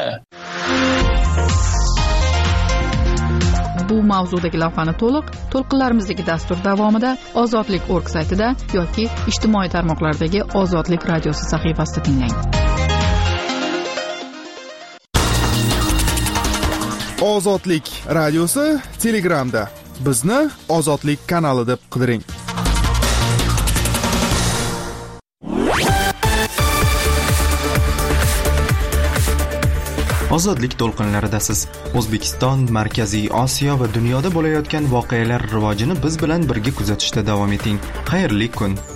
Bu mavzudagi lavhani to'liq to'lqinlarimizdagi dastur davomida ozodlik точка org saytida yoki ijtimoiy tarmoqlardagi Ozodlik radiosi sahifasida tinglang. Ozodlik radiosi Telegramda. Bizni Ozodlik kanali deb qidiring. Ozodlik to'lqinlaridasiz. O'zbekiston, Markaziy Osiyo va dunyoda bo'layotgan voqealar rivojini biz bilan birga kuzatishda davom eting. Xayrli kun.